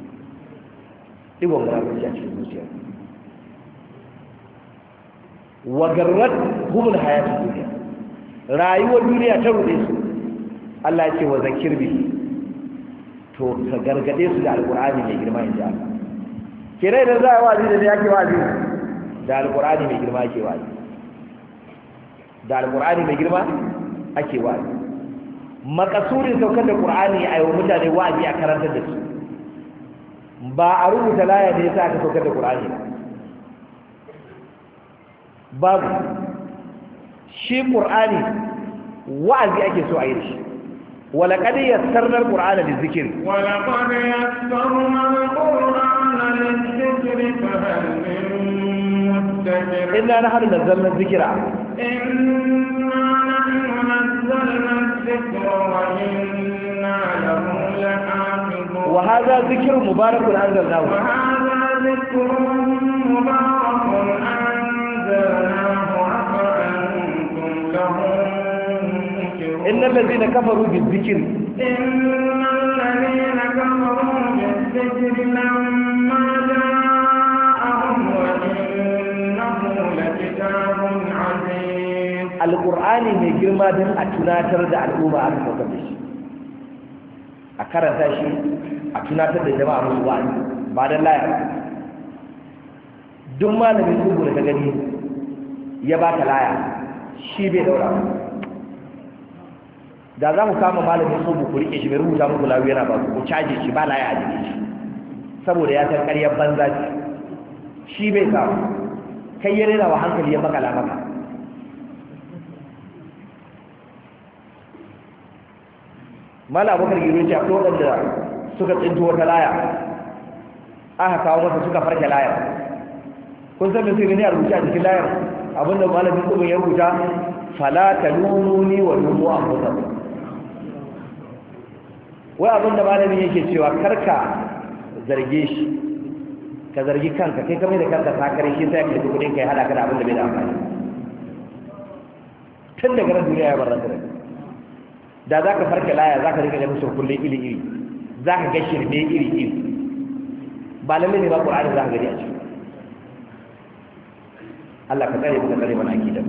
ɗigon munafurci a cikin zuciyarka wa garrat humul hayatud dunya rayuwar duniya ta rude su Allah ya ce wa zakir bihi to ka gargade su da alqur'ani mai girma in ji Allah kire da za a wazi da yake wazi da alqur'ani mai girma ake wazi da alqur'ani mai girma ake wazi makasurin saukar da qur'ani a yau mutane wazi a karantar da su ba a rubuta laya da yasa aka saukar da qur'ani babu shi qur'ani wa'azi ake so a yi shi wala qad yassarna al-qur'ana lizikr wala qad yassarna al-qur'ana lizikr fahal min muddakir inna nahnu nazzalna dhikra inna nahnu nazzalna dhikra wa inna lahu lahafizun wa hadha dhikrun mubarakun anzalnahu wa hadha dhikrun mubarakun anzalnahu إن الذين كفروا بالذكر إن الذين كفروا بالذكر لما جاءهم وإنه لكتاب عزيز القرآن من جرما دين أتناتر دا الأمة أكثر بشي أكرر تاشي أتناتر دا جماعة مسوان بعد الله دم ما نبي نقول لك غني يباك لايا شي بي دورا da za mu kama malamin su ku rike shi bai rubuta muku lawi yana ba ku caje shi ba laye a jikin shi saboda ya san ƙaryar banza shi bai sa kai ya rena wa hankali ya makala maka mala abokar giro ce akwai waɗanda suka tsinto wata laya aka kawo masa suka farke layar kun san me sai gani a rubuce a cikin layar abinda malamin tsubin ya rubuta fala talumuni wa lumu anfusakum wai abinda malamin yake cewa karka zarge shi ka zargi kanka kai kamar da kanka sakare shi sai ka tafi kudin kai hada ka da abinda bai da amfani tun daga ran duniya ya bar ran da za ka farke laya za ka rika ganin sau kullum iri-iri za ka ga shirme iri-iri ba lalle ne ba ƙur'ani za ka gani a ciki Allah ka tsare ka tsare mana akidan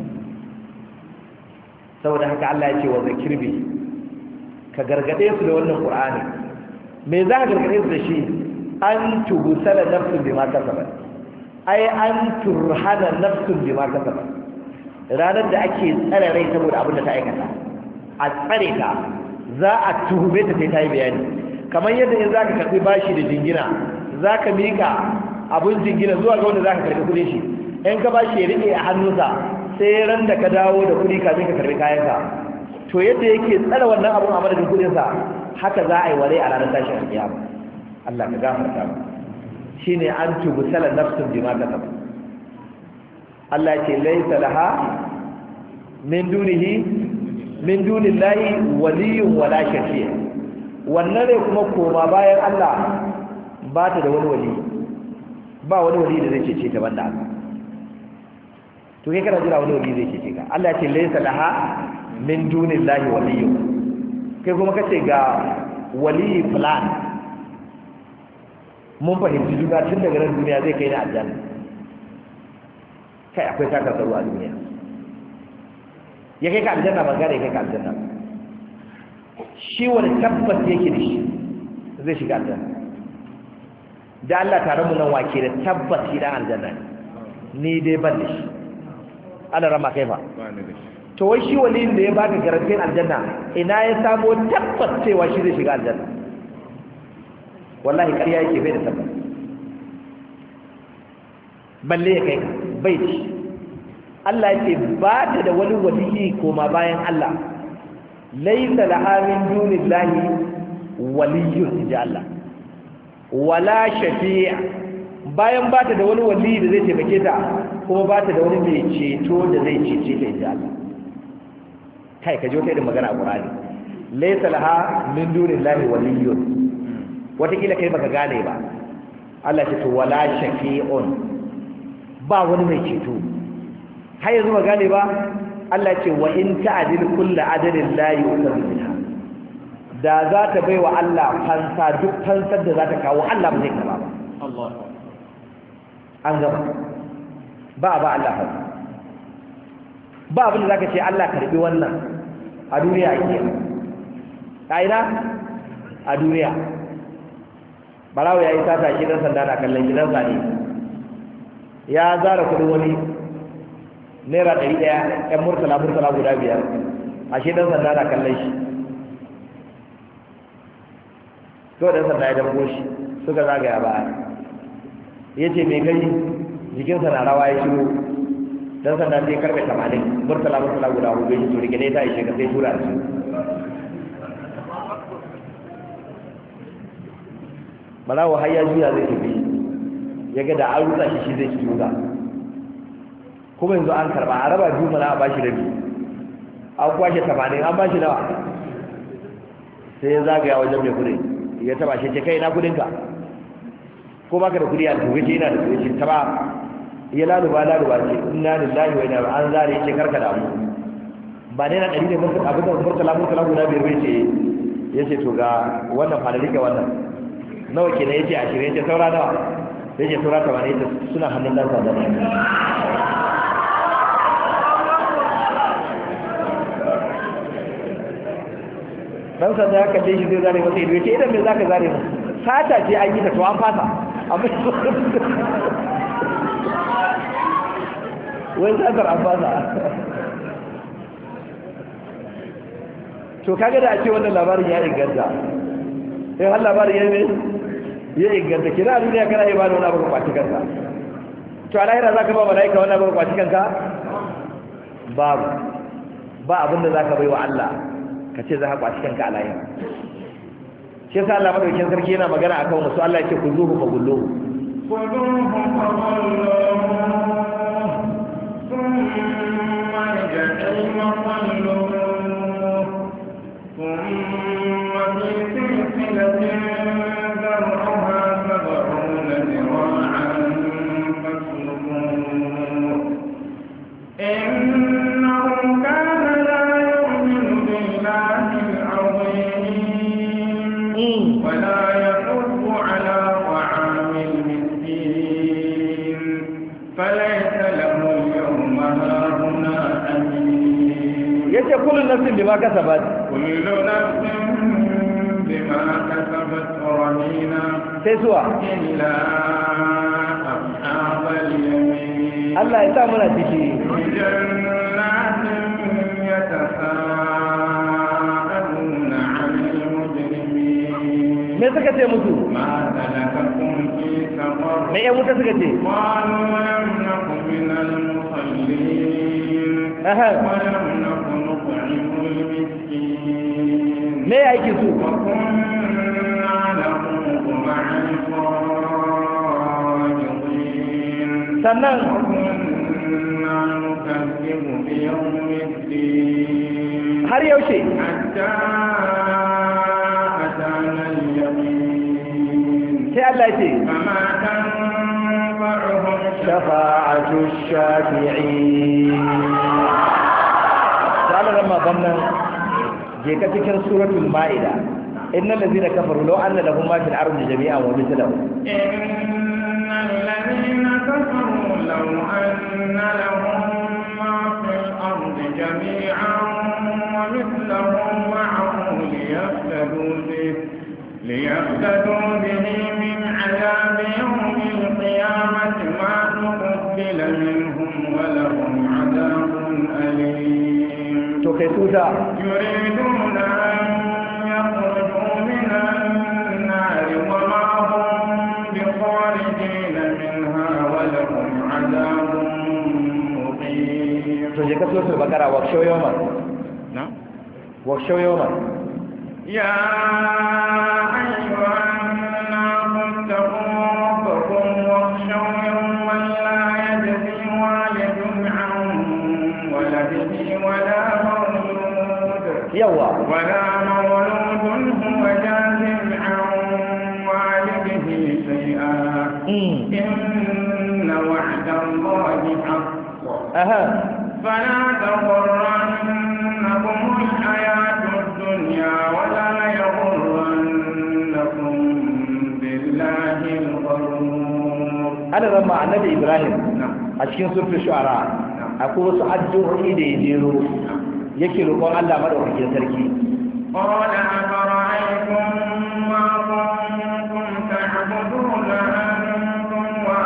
saboda haka Allah ya ce wa zakir bi ka gargade su da wannan ƙur'ani me za ka gargade su da shi an tubusala nafsun bima kasabat ai an turhana nafsun bima kasabat ranar da ake tsare rai saboda abin da ta aikata a tsare ta za a tuhume ta sai ta yi bayani kamar yadda in za ka karɓi bashi da jingina za ka miƙa abin jingina zuwa ga wanda za ka karɓi kuɗin shi in ka bashi ya riƙe a hannunsa sai ran da ka dawo da kuɗi kafin ka karɓi kayanka to yadda yake tsare wannan abun a madadin kuɗinsa haka za a yi ware a ranar tashin alƙiyama Allah ka gafarta mu shine an tubu sala nafsun bima kasab Allah ya ce laysa laha min dunillahi waliyyun wala shafi' wannan ne kuma koma bayan Allah ba ta da wani wali ba wani wali da zai cece ta banda Allah to kai kana jira wani wali zai cece ka Allah ya ce laysa laha min dunillahi waliyyun kai kuma kace ga wali fulan mun fahimci juna tun daga nan duniya zai kai ni aljanna kai akwai taka tsaro a duniya ya kai ka aljanna ba gare kai ka aljanna shi wani tabbas yake da shi zai shiga aljanna da Allah tare mu nan wake da tabbas shi dan aljanna ni dai ban da shi ana rama kai fa to wai shi waliyin da ya baka garantin aljanna ina ya samu tabbas cewa shi zai shiga aljanna wallahi ƙarya yake bai da tabbas balle ya kai bai ci Allah yake ba ta da wani waliyi koma bayan Allah laysa laha min dunillahi waliyyun inja Allah wala shafi' bayan ba ta da wani waliyi da zai taimake ta kuma ba ta da wani mai ceto da zai cece ta inja Allah kai ka jo kai da magana a Qur'ani laysa laha min dunillahi waliyyun wata kila kai baka gane ba Allah ya ce to wala shafi'un ba wani mai ceto har yanzu ba gane ba Allah ce wa in ta'dil kullu adalin la yu'khadhu minha da za ta baiwa Allah fansa duk fansar da za ta kawo Allah ba zai karba ba Allah an gaba ba Allah fansa ba abin da zaka ce Allah karbi wannan a duniya yake kaida a duniya barawo yayi sata gidan sanda na kallon gidansa ne ya zara kudin wani naira 100 ɗan murtala guda 5 ashe dan sanda na kallon shi to dan sanda ya damgo shi suka zagaya ba yace me kai jikinsa na rawa ya shiru dan sanda sai karbe 80 murtala guda 4 shi to rike ne ta ishe ka sai tura shi balawo har ya juya zai tafi ya ga da an rutsa shi zai ci tura kuma yanzu an karba a raba biyu mana a bashi rabi an kwashe 80 an bashi nawa sai ya zagaya wajen mai kudi ya taba shi ce kai na kudinka ko baka da kudi a tuwe ce yana da tuwe ce taba ya laluba ce inna lillahi wa inna an zare ce karka damu ba ne na 100 ne mutum abin da murtala guda 5 bai ce ya ce to ga wannan falali ga wannan nawa kenan ya ce 20 ya ce saura nawa sai ce saura 80 suna hannun dan sanda ne dan sanda ya kalle shi zai zare masa ido ya ce idan me zaka zare mu sata ce an yi ta to an fasa amma wai satar an fasa to kaga da a ce wannan labarin ya inganta sai har labarin ya inganta kira duniya kana yi ba da wani abu ka kwaci kanka to alahira za ka ba mala'ika wani abu ka kwaci kanka babu ba abinda za ka bai wa Allah ka ce za ka kwaci kanka a lahira shi yasa Allah madaukakin sarki yana magana akan wasu Allah yake ku zuhu fa gulluhu خذوه فغلوه ثم الجحيم صلوه ثم في سلسلة ذرعها 70 ذراعا فاسلكوه إنه كان لا يؤمن بالله العظيم ولا يحض على طعام المسكين فليس له اليوم هاهنا حميم yace kullu nafsin bima kasabat كل نفس بما كسبت رهينة sai suwa إلا أصحاب اليمين Allah ya sa muna ciki جنات يتساءلون عن المجرمين me suka ce musu ما سلككم في سقر me yan wuta suka ce قالوا لم نك من المصلين aha ولم نك نطعم المسكين me ya aiki su وكنا نخوض مع الخائضين sannan وكنا نكذب بيوم الدين har yaushe حتى أتانا اليقين sai Allah ya ce فما تنفعهم shafa'atu shafi'in sai lamma bannan je ka cikin suratul maida innal ladina kafaru law anna lahum ma fil ardi jami'an wa mithluhu إن الذين كفروا لو أن لهم ما في الأرض جميعا ومثله معه ليفتدوا به من عذاب يوم القيامة ما تقبل منهم ولهم عذاب أليم to kai tuta يريدون أن يخرجوا من النار وما هم بخارجين منها ولهم عذاب مقيم to je ka suratul baqara wa shawyama نعم يا أيها الناس اتقوا ربكم واخشوا يوما لا يجزي والد عن ولده ولا مولود yawa هو جاز عن والده شيئا إن وعد الله حق aha فلا تغرنكم الحياة الدنيا ولا يغرنكم بالله الغرور ana zama annabi Ibrahim نعم a cikin suratul shu'ara akwai wasu addu'o'i da ya jero yake roƙon Allah madaukakin sarki قال أفرأيتم ما كنتم تعبدون أنتم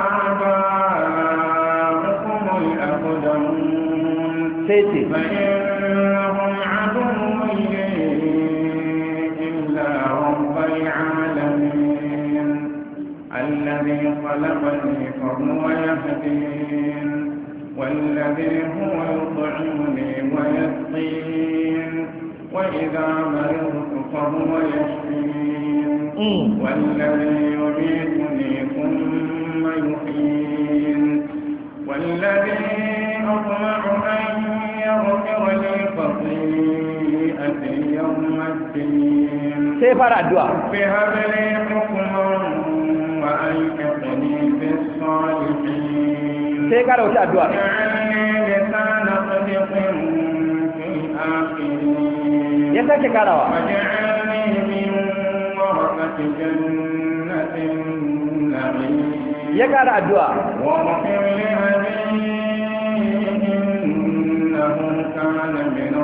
وآباؤكم الأقدمون sai ce فإنهم عدو لي إلا رب العالمين الذي خلقني فهو يهدين والذي هو يطعمني ويسقين وإذا مرضت فهو يشفين والذي يميتني ثم يحيين والذي أطمع أن يغفر لي خطيئتي يوم الدين sai fara addu'a فهب لي حكما وألحقني بالصالحين sai kara wata addu'a واجعلني لسان صدق في الآخرين ya sake karawa واجعلني من ورثة جنة النعيم ya kara addu'a واغفر لأبي إنه كان من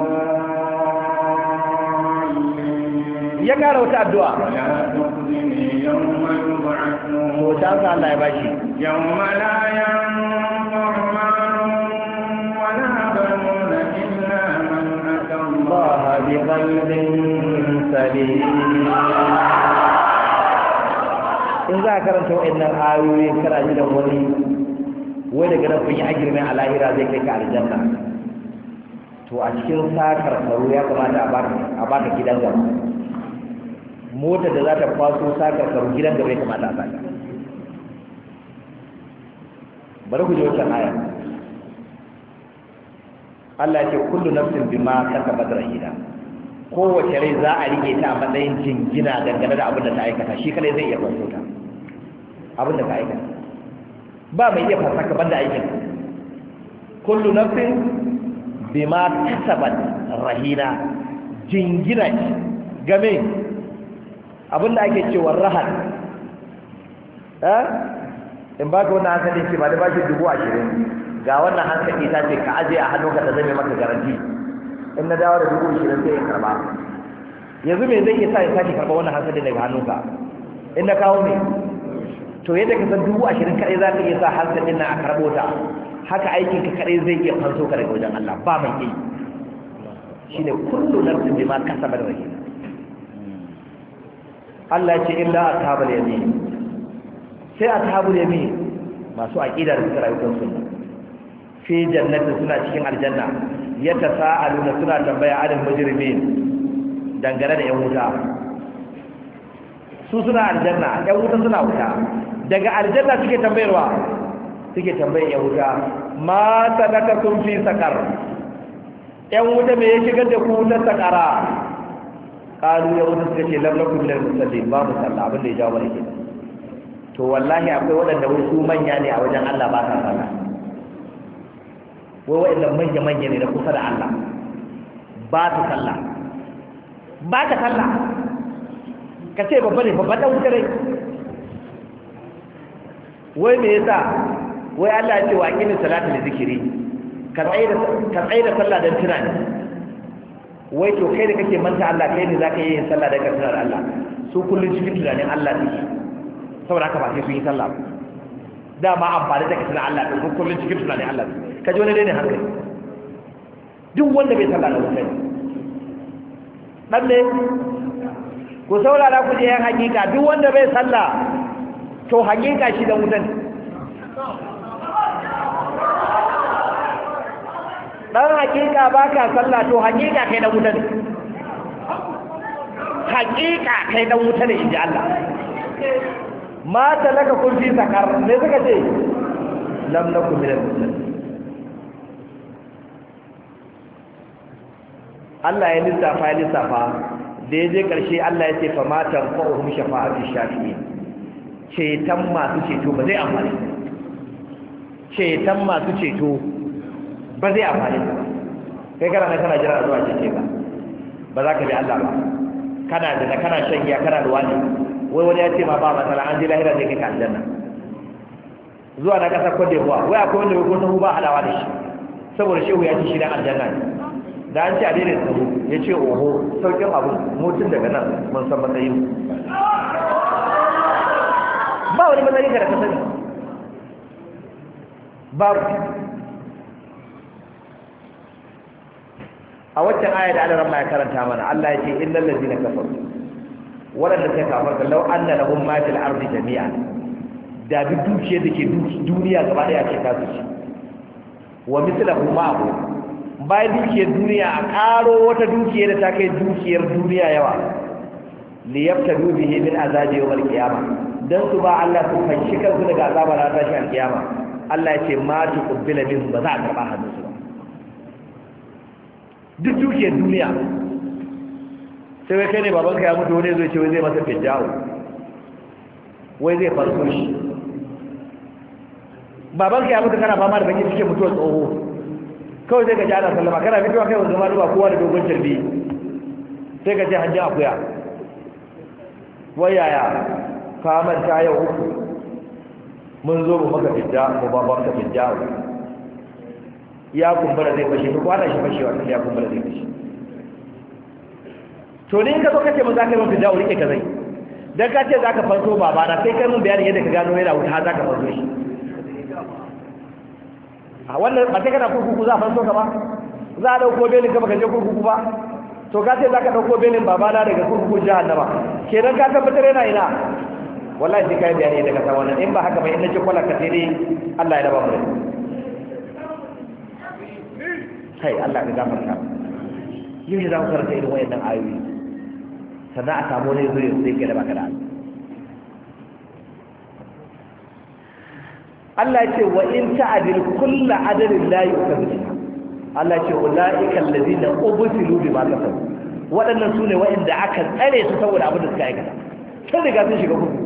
الضالين ya kara wata addu'a ولا تخزني يوم يبعثون to ta sa Allah ya bashi يوم لا ينفع مال ولا بنون إلا من أتى الله Allah bi qalbin salim in za ka karanta wa'annan ayoyi kana ji da wani wai daga nan kun yi agirme a lahira zai kai ka aljanna to a cikin sakar karo ya kamata a baka gidan gaba motar da za ta kwaso sakar karo gidan gaba ya kamata a saka bari ku ji wannan aya Allah ya ce kullu nafsin bima kasabat rahina kowace rai za a rike ta a matsayin jingina dangane da abin da ta aikata shi kadai zai iya fanso ta abin da ka aikata ba mai iya fansa ka banda aikin kullu nafsin bima kasabat rahina jingina game abin da ake cewa rahat in ba ka wannan hankali ce ba da bashi 20,000 ga wannan hankali ta ce ka aje a hannunka ta zame maka garanti in na dawo da 20,000 sai ya karba yanzu me zai iya sa ya sake karba wannan hankali daga hannunka in na kawo ne to yadda ka san 20,000 kadai za ka iya sa hankalin nan a karbo ta haka aikin ka kadai zai iya fanso ka daga wajen Allah ba mai yi shine kullu nafsin bima kasabat rahina Allah ce illa ashabul yamin sai ashabul yamin masu aqidar da rayuwar sunna fi jannati suna cikin aljanna yatasaaluna suna tambaya adal mujrimin dangane da yan wuta su suna aljanna yan wuta suna wuta daga aljanna suke tambayarwa suke tambayar yan wuta ma sadakakum fi sakar yan wuta me ya shigar da ku wutar sakara kalu ya wuta suka ce lam nakum minal musallin ba mu sallah abin da ya jawo mana kenan to wallahi akwai waɗanda wai su manya ne a wajen Allah ba sa sallah wai waɗanda manya ne na kusa da Allah ba su sallah ba ka sallah ka ce babba ne babba ɗan wuta rai wai me yasa wai Allah ya ce wa aqimi salata li zikri ka tsaye da sallah don tunani wai to kai da kake manta Allah kai ne zaka yi yin sallah da ka tunar Allah su kullun cikin tunanin Allah ne saboda haka ba sai sun yi sallah dama amfani da ka tunar Allah din kullun cikin tunanin Allah ka ji wani ne hankali duk wanda bai sallah da wuta dan ne ku saurara ku je yan hakika duk wanda bai sallah to hakika shi da wuta dan hakika baka sallah to hakika kai dan wuta ne hakika kai dan wuta ne inji Allah ma talaka kun fi sakar ne suka ce lam nakum minal muslimin Allah ya lissafa da ya je karshe Allah ya ce fa ma tanfa'uhum shafa'atu shafi'in cetan masu ceto ba zai amfani cetan masu ceto ba zai amfani ba kai kana jira zuwa cece ba za ka bi Allah ba kana shan giya kana ruwani wai wani ya ce ma ba matsala an je lahira zai kai ka aljanna zuwa na kasar Cote d'Ivoire wai akwai wanda ko sahu ba halawa da shi saboda shehu ya ci shi dan aljanna ne da an ce a daidai sahu ya ce oho saukin abu mutum daga nan mun san matsayin ba wani matsayin ka da ka sani babu a waccan aya da Allah ya karanta mana Allah ya ce innal ladina kafaru wadanda suka kafarta law anna lahum ma fil ardi jami'an da bi dukiya dake duniya gaba daya ce ta su wa mithluhu ma'ahu bayan dukiyar duniya a karo wata dukiyar da ta kai dukiyar duniya yawa li yabtadu bihi min azabi yawm al-qiyamah dan su ba Allah su fanshi kansu daga azabar ranar tashin al-qiyama Allah ya ce ma tuqbila minhum ba za a karba hannunsu ba duk dukiyar duniya sai wai kai ne babanka ya mutu wani zai ce wai zai masa fiddawo wai zai farko shi babanka ya mutu kana fama da bakin cikin mutuwar tsoho kawai sai ka ji ana sallama kana fitowa kai wanzu ma duba kowa da dogon jirbi sai ka ce hajji akuya wai yaya ka manta yau uku mun zo mu maka fidda mu babanka fiddawo ya kumbura zai fashe ko ana shi fashewa sai ya kumbura zai fashe to ne in ka zo kace mun zaka yi mun fidda rike ka zai dan ka ce zaka fanso baba na sai kai mun bayani yadda ka gano yana wuta zaka fanso shi a wannan ba sai kana kurkuku za a fanso ka ba za a dauko belin ka baka je kurkuku ba to ka ce zaka dauko belin baba na daga kurkuku jahannama kenan ka tabbatar yana ina wallahi sai kai bayani yadda ka san wannan in ba haka ba in nace kwala ka sai dai Allah ya raba mu kai Allah ka gafarta yau ne za ku karanta irin wayannan ayoyi sannan a samu wani zuwa sai ke da baka da Allah ya ce wa in ta'dil kullu adalin la yukabiha Allah ya ce ulaika allazina ubtilu bima kasabu waɗannan sune waɗanda aka tsare su saboda abin da suka aikata sun riga sun shiga kurkuku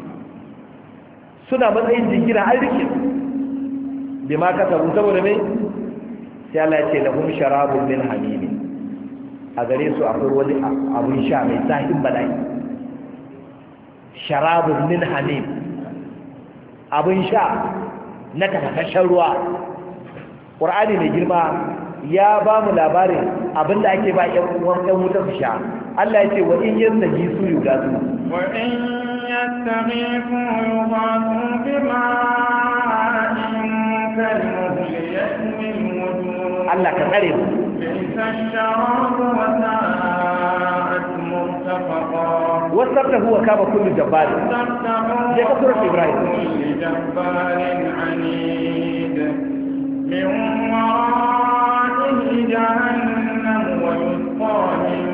suna matsayin jingina an rike bima kasabu saboda me sai Allah ya ce lahum sharabun min hamim a gare su akwai wani abun sha mai zahin bala'i sharabun min hamim abun sha na tafasashen ruwa ƙur'ani mai girma ya ba mu labarin abinda ake ba ƴan wuta su sha Allah ya ce wa in yastaji su yugasu wa in yastaqifu yughatu bima'in kalmuhli yashmi al-wujuh Allah ka tsare mu bi'sa ash-sharabu wa sa'at murtafaqa wasabta huwa kama kullu jabbar je ka sura Ibrahim kullu jabbarin 'anid min wara'ihi jahannam wa yusqa min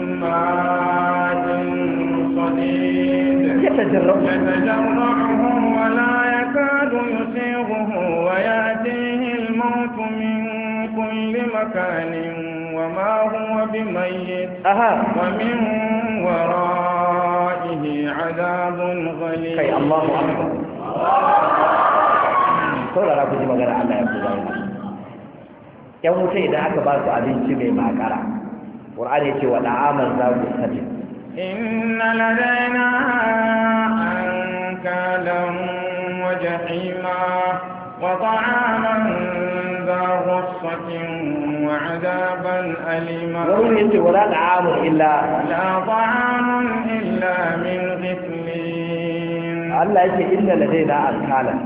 ma'in sadid يتجرعه ولا يكاد يسيغه ويأتيه الموت من كل مكان وما هو بميت ومن ورائه عذاب غليظ كي الله أكبر saurara ku ji magana Allah ya kuza yan wuta idan aka ba su abinci mai makara Qur'ani ya ce wa da'aman za ku sati inna ladaina ankalan wa jahima wa ta'aman za ghussatin wa 'adaban alima wani yace wala da'amun illa la ta'amun illa min ghiflin Allah yake inna ladaina ankalan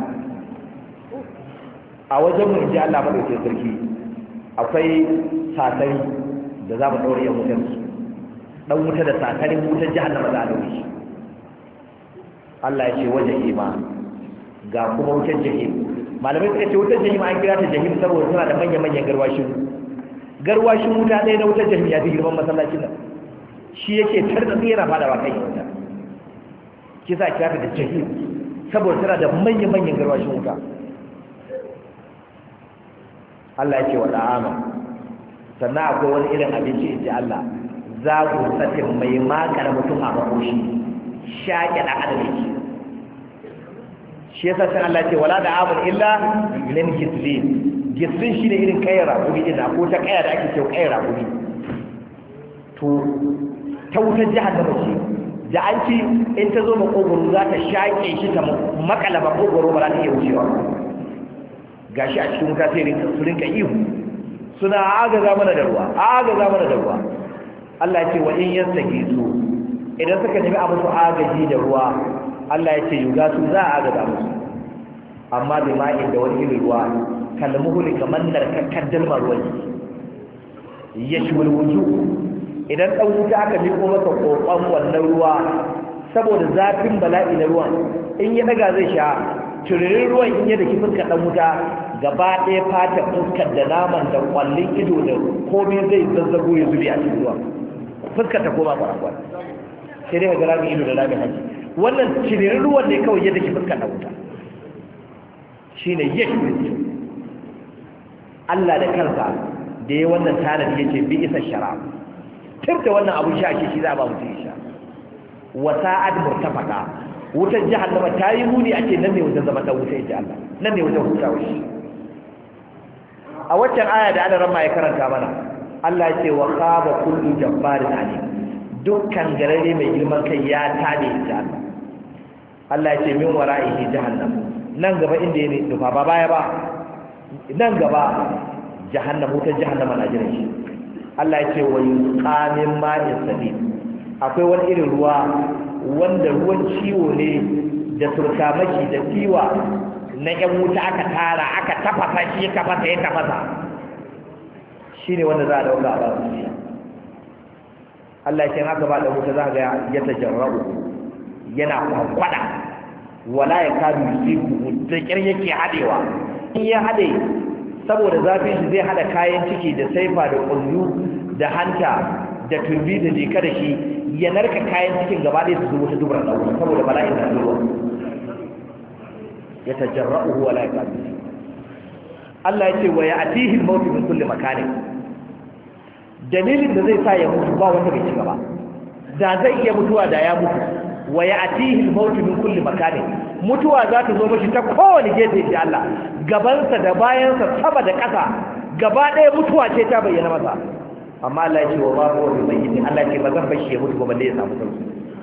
a wajen mu inji Allah madauke sarki akwai satari da za mu daure yan wutar su dan wuta da satarin wutar jahannama za a daure shi Allah ya ce wajen ima ga kuma wutar jahim malamai suka ce wutar jahim an kira ta jahim saboda tana da manya-manyan garwashin wuta ɗaya na wutar jahim ya fi girman masallacin nan shi yake tarnatsi yana fadawa kai wuta kisa kira ta da jahim saboda tana da manya-manyan garwashin wuta Allah ya ce wa da'ama sannan akwai wani irin abinci in ji Allah za ku satin mai makar mutum a makoshi shaƙe da adalci shi yasa sai Allah ya ce wala da'amun illa min gislin gislin shine irin kayar rakumi din ko ta kaya da ake cewa kayar rakumi to ta wutar jahannama ce da an ci in ta zo makogoro za ta shaƙe shi ta makala makogoro ba za ta iya wucewa gashi a cikin wuta sai su rinka ihu suna agaza mana da ruwa Allah ya ce wa in yastaki su idan suka nemi abu su agaji da ruwa Allah ya ce yuga su za a agaza musu amma bi ma'in da wani irin ruwa kalmuhuli kamar narkakkar dalmar ruwan yashmul wuju idan dan wuta aka miko masa kokon wannan ruwa saboda zafin bala'i na ruwan in ya daga zai sha turirin ruwan in yadda fuskar ɗan wuta gaba ɗaya fata fuskar da naman da ƙwallon ido da komai zai zazzago ya zube a cikin ruwan fuskar ta koma kwarakwa sai dai ga rami ido da rami haji wannan turirin ruwan ne kawai yadda fuskar ɗan wuta shi ne ya shi Allah da kansa da ya wannan tanadi ya ce bi isa shara tirta wannan abun sha shi za a ba mutum ya sha wasa'ad murtafaka wutar jahannama ta yi muni ake nan ne wajen zama ta wuta yake Allah nan ne wajen hutawa shi a waccan aya da Allah ramma ya karanta mana Allah ya ce wa khaba kullu jabbarin alim dukkan garare mai girman kai ya tade shi Allah Allah ya ce min wara'ihi jahannam nan gaba inda yake dufa ba baya ba nan gaba jahannam wutar jahannama na jiran shi Allah ya ce wa yusqamin ma'in sadid akwai wani irin ruwa wanda ruwan ciwo ne da turkamaki da tiwa na ‘yan wuta aka tara aka tafasa shi ya tafasa shi ne wanda za a dauka a ba su siya Allah ya ce haka ba da wuta za ga ya tajarra'u yana kwankwada wala ya kadu yusiku da kyar yake hadewa in ya hade saboda zafin shi zai hada kayan ciki da saifa da kullu da hanta da turbi da jika da shi ya narka kayan cikin gaba ɗaya su zo wata dubrar ɗauka saboda bala'in da zuwa yatajarra'uhu wa la yaqdir Allah yace wa ya'tihi al-maut min kulli makan dalilin da zai sa ya mutu ba wanda bai ci gaba da zai iya mutuwa da ya mutu wa ya'tihi al-maut min kulli makan mutuwa za ta zo mashi ta kowane gefe da Allah gabansa da bayansa sama da ƙasa gaba ɗaya mutuwa ce ta bayyana masa amma Allah ya ce wa babu wani mai Allah ya ce ba zan bashi ya mutu ba balle ya samu sauki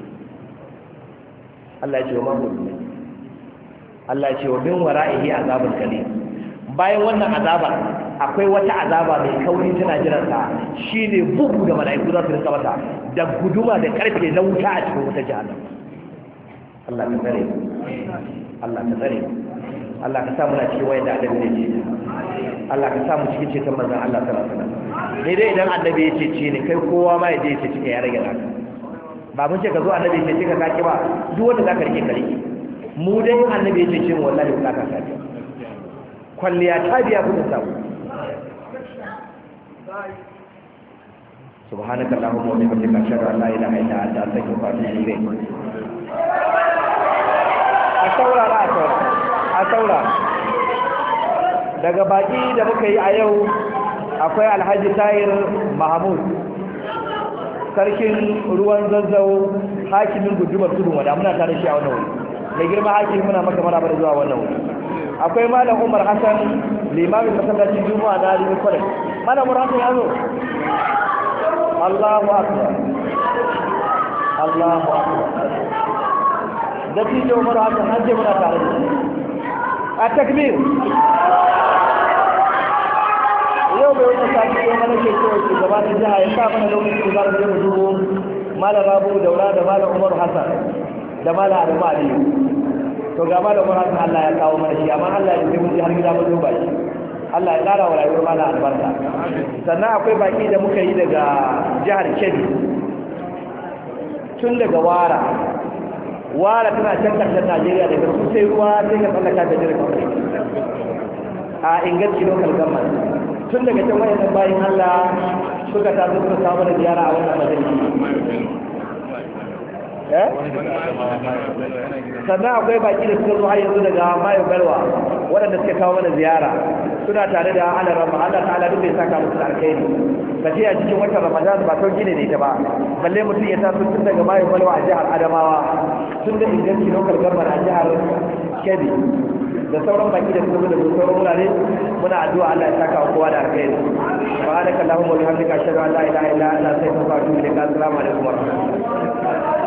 Allah ya ce wa babu wani Allah ya ce wa min wara'ihi azabun kalim bayan wannan azaba akwai wata azaba mai kauri tana jiran sa shine bugu da mala'iku za su rinka mata da guduma da karfe na wuta a cikin wuta jahannam Allah ka tsare Allah ka tsare Allah ka sa mu na cikin wayanda adabi ne ce Allah ka sa mu cikin ceton manzon Allah sallallahu alaihi wasallam dai idan annabi ya cece ne kai kowa ma ya je ya cece ka ya rage naka ba mun ce ka zo annabi ya cece ka kaki ba duk wanda zaka rike ka rike mu dai annabi ya cece mu wallahi ka ka sake kwalliya ta biya kudin samu subhanaka allahumma wa bihamdika ashhadu an la ilaha illa anta astaghfiruka wa atubu ilayk a saurara daga baki da muka yi a yau akwai alhaji tahir mahmud sarkin ruwan zazzau hakimin gudumar tudun wada muna tare shi a wannan wuri mai girma hakimi muna maka maraba da zuwa wannan wuri akwai malam umar hassan limamin masallacin juma'a na limin kwarai malam umar hassan ya zo Allahu akbar Allahu akbar da tijo umar hassan hajji muna tare da shi a takbir yau bai wata sati ko mana ke cewa ke gabatar jiha ya sa mana lokacin da za mu dubo malam rabu daura da malam umar hassan da malam adamu aliyu to ga malam umar hassan Allah ya kawo mana shi amma Allah ya sai mun ji har gida mun duba shi Allah ya ƙara wa rayuwar malam albarka sannan akwai baki da muka yi daga jihar Kebbi tun daga wara tana can ƙarshen Najeriya daga su sai ruwa sai ka tsallaka da jirgin a inganci local government tun daga can wayannan bayan Allah suka taso suka samu da ziyara a wannan majalisi sannan akwai baki da suka zo har yanzu daga Mayo Galwa waɗanda suka kawo mana ziyara suna tare da Alarama Allah ta'ala duk bai saka musu alkhairi kaje a cikin watan Ramadan ba sauki ne da ita ba balle mutum ya taso tun daga Mayo Galwa a jihar Adamawa tun da inganci local government a jihar Kebbi da sauran baki da suka zo da sauran wurare muna addu'a Allah ya saka wa kowa da alkhairi subhanaka allahumma wa bihamdika ashhadu an la ilaha illa anta astaghfiruka wa atubu ilaik assalamu alaikum wa rahmatullahi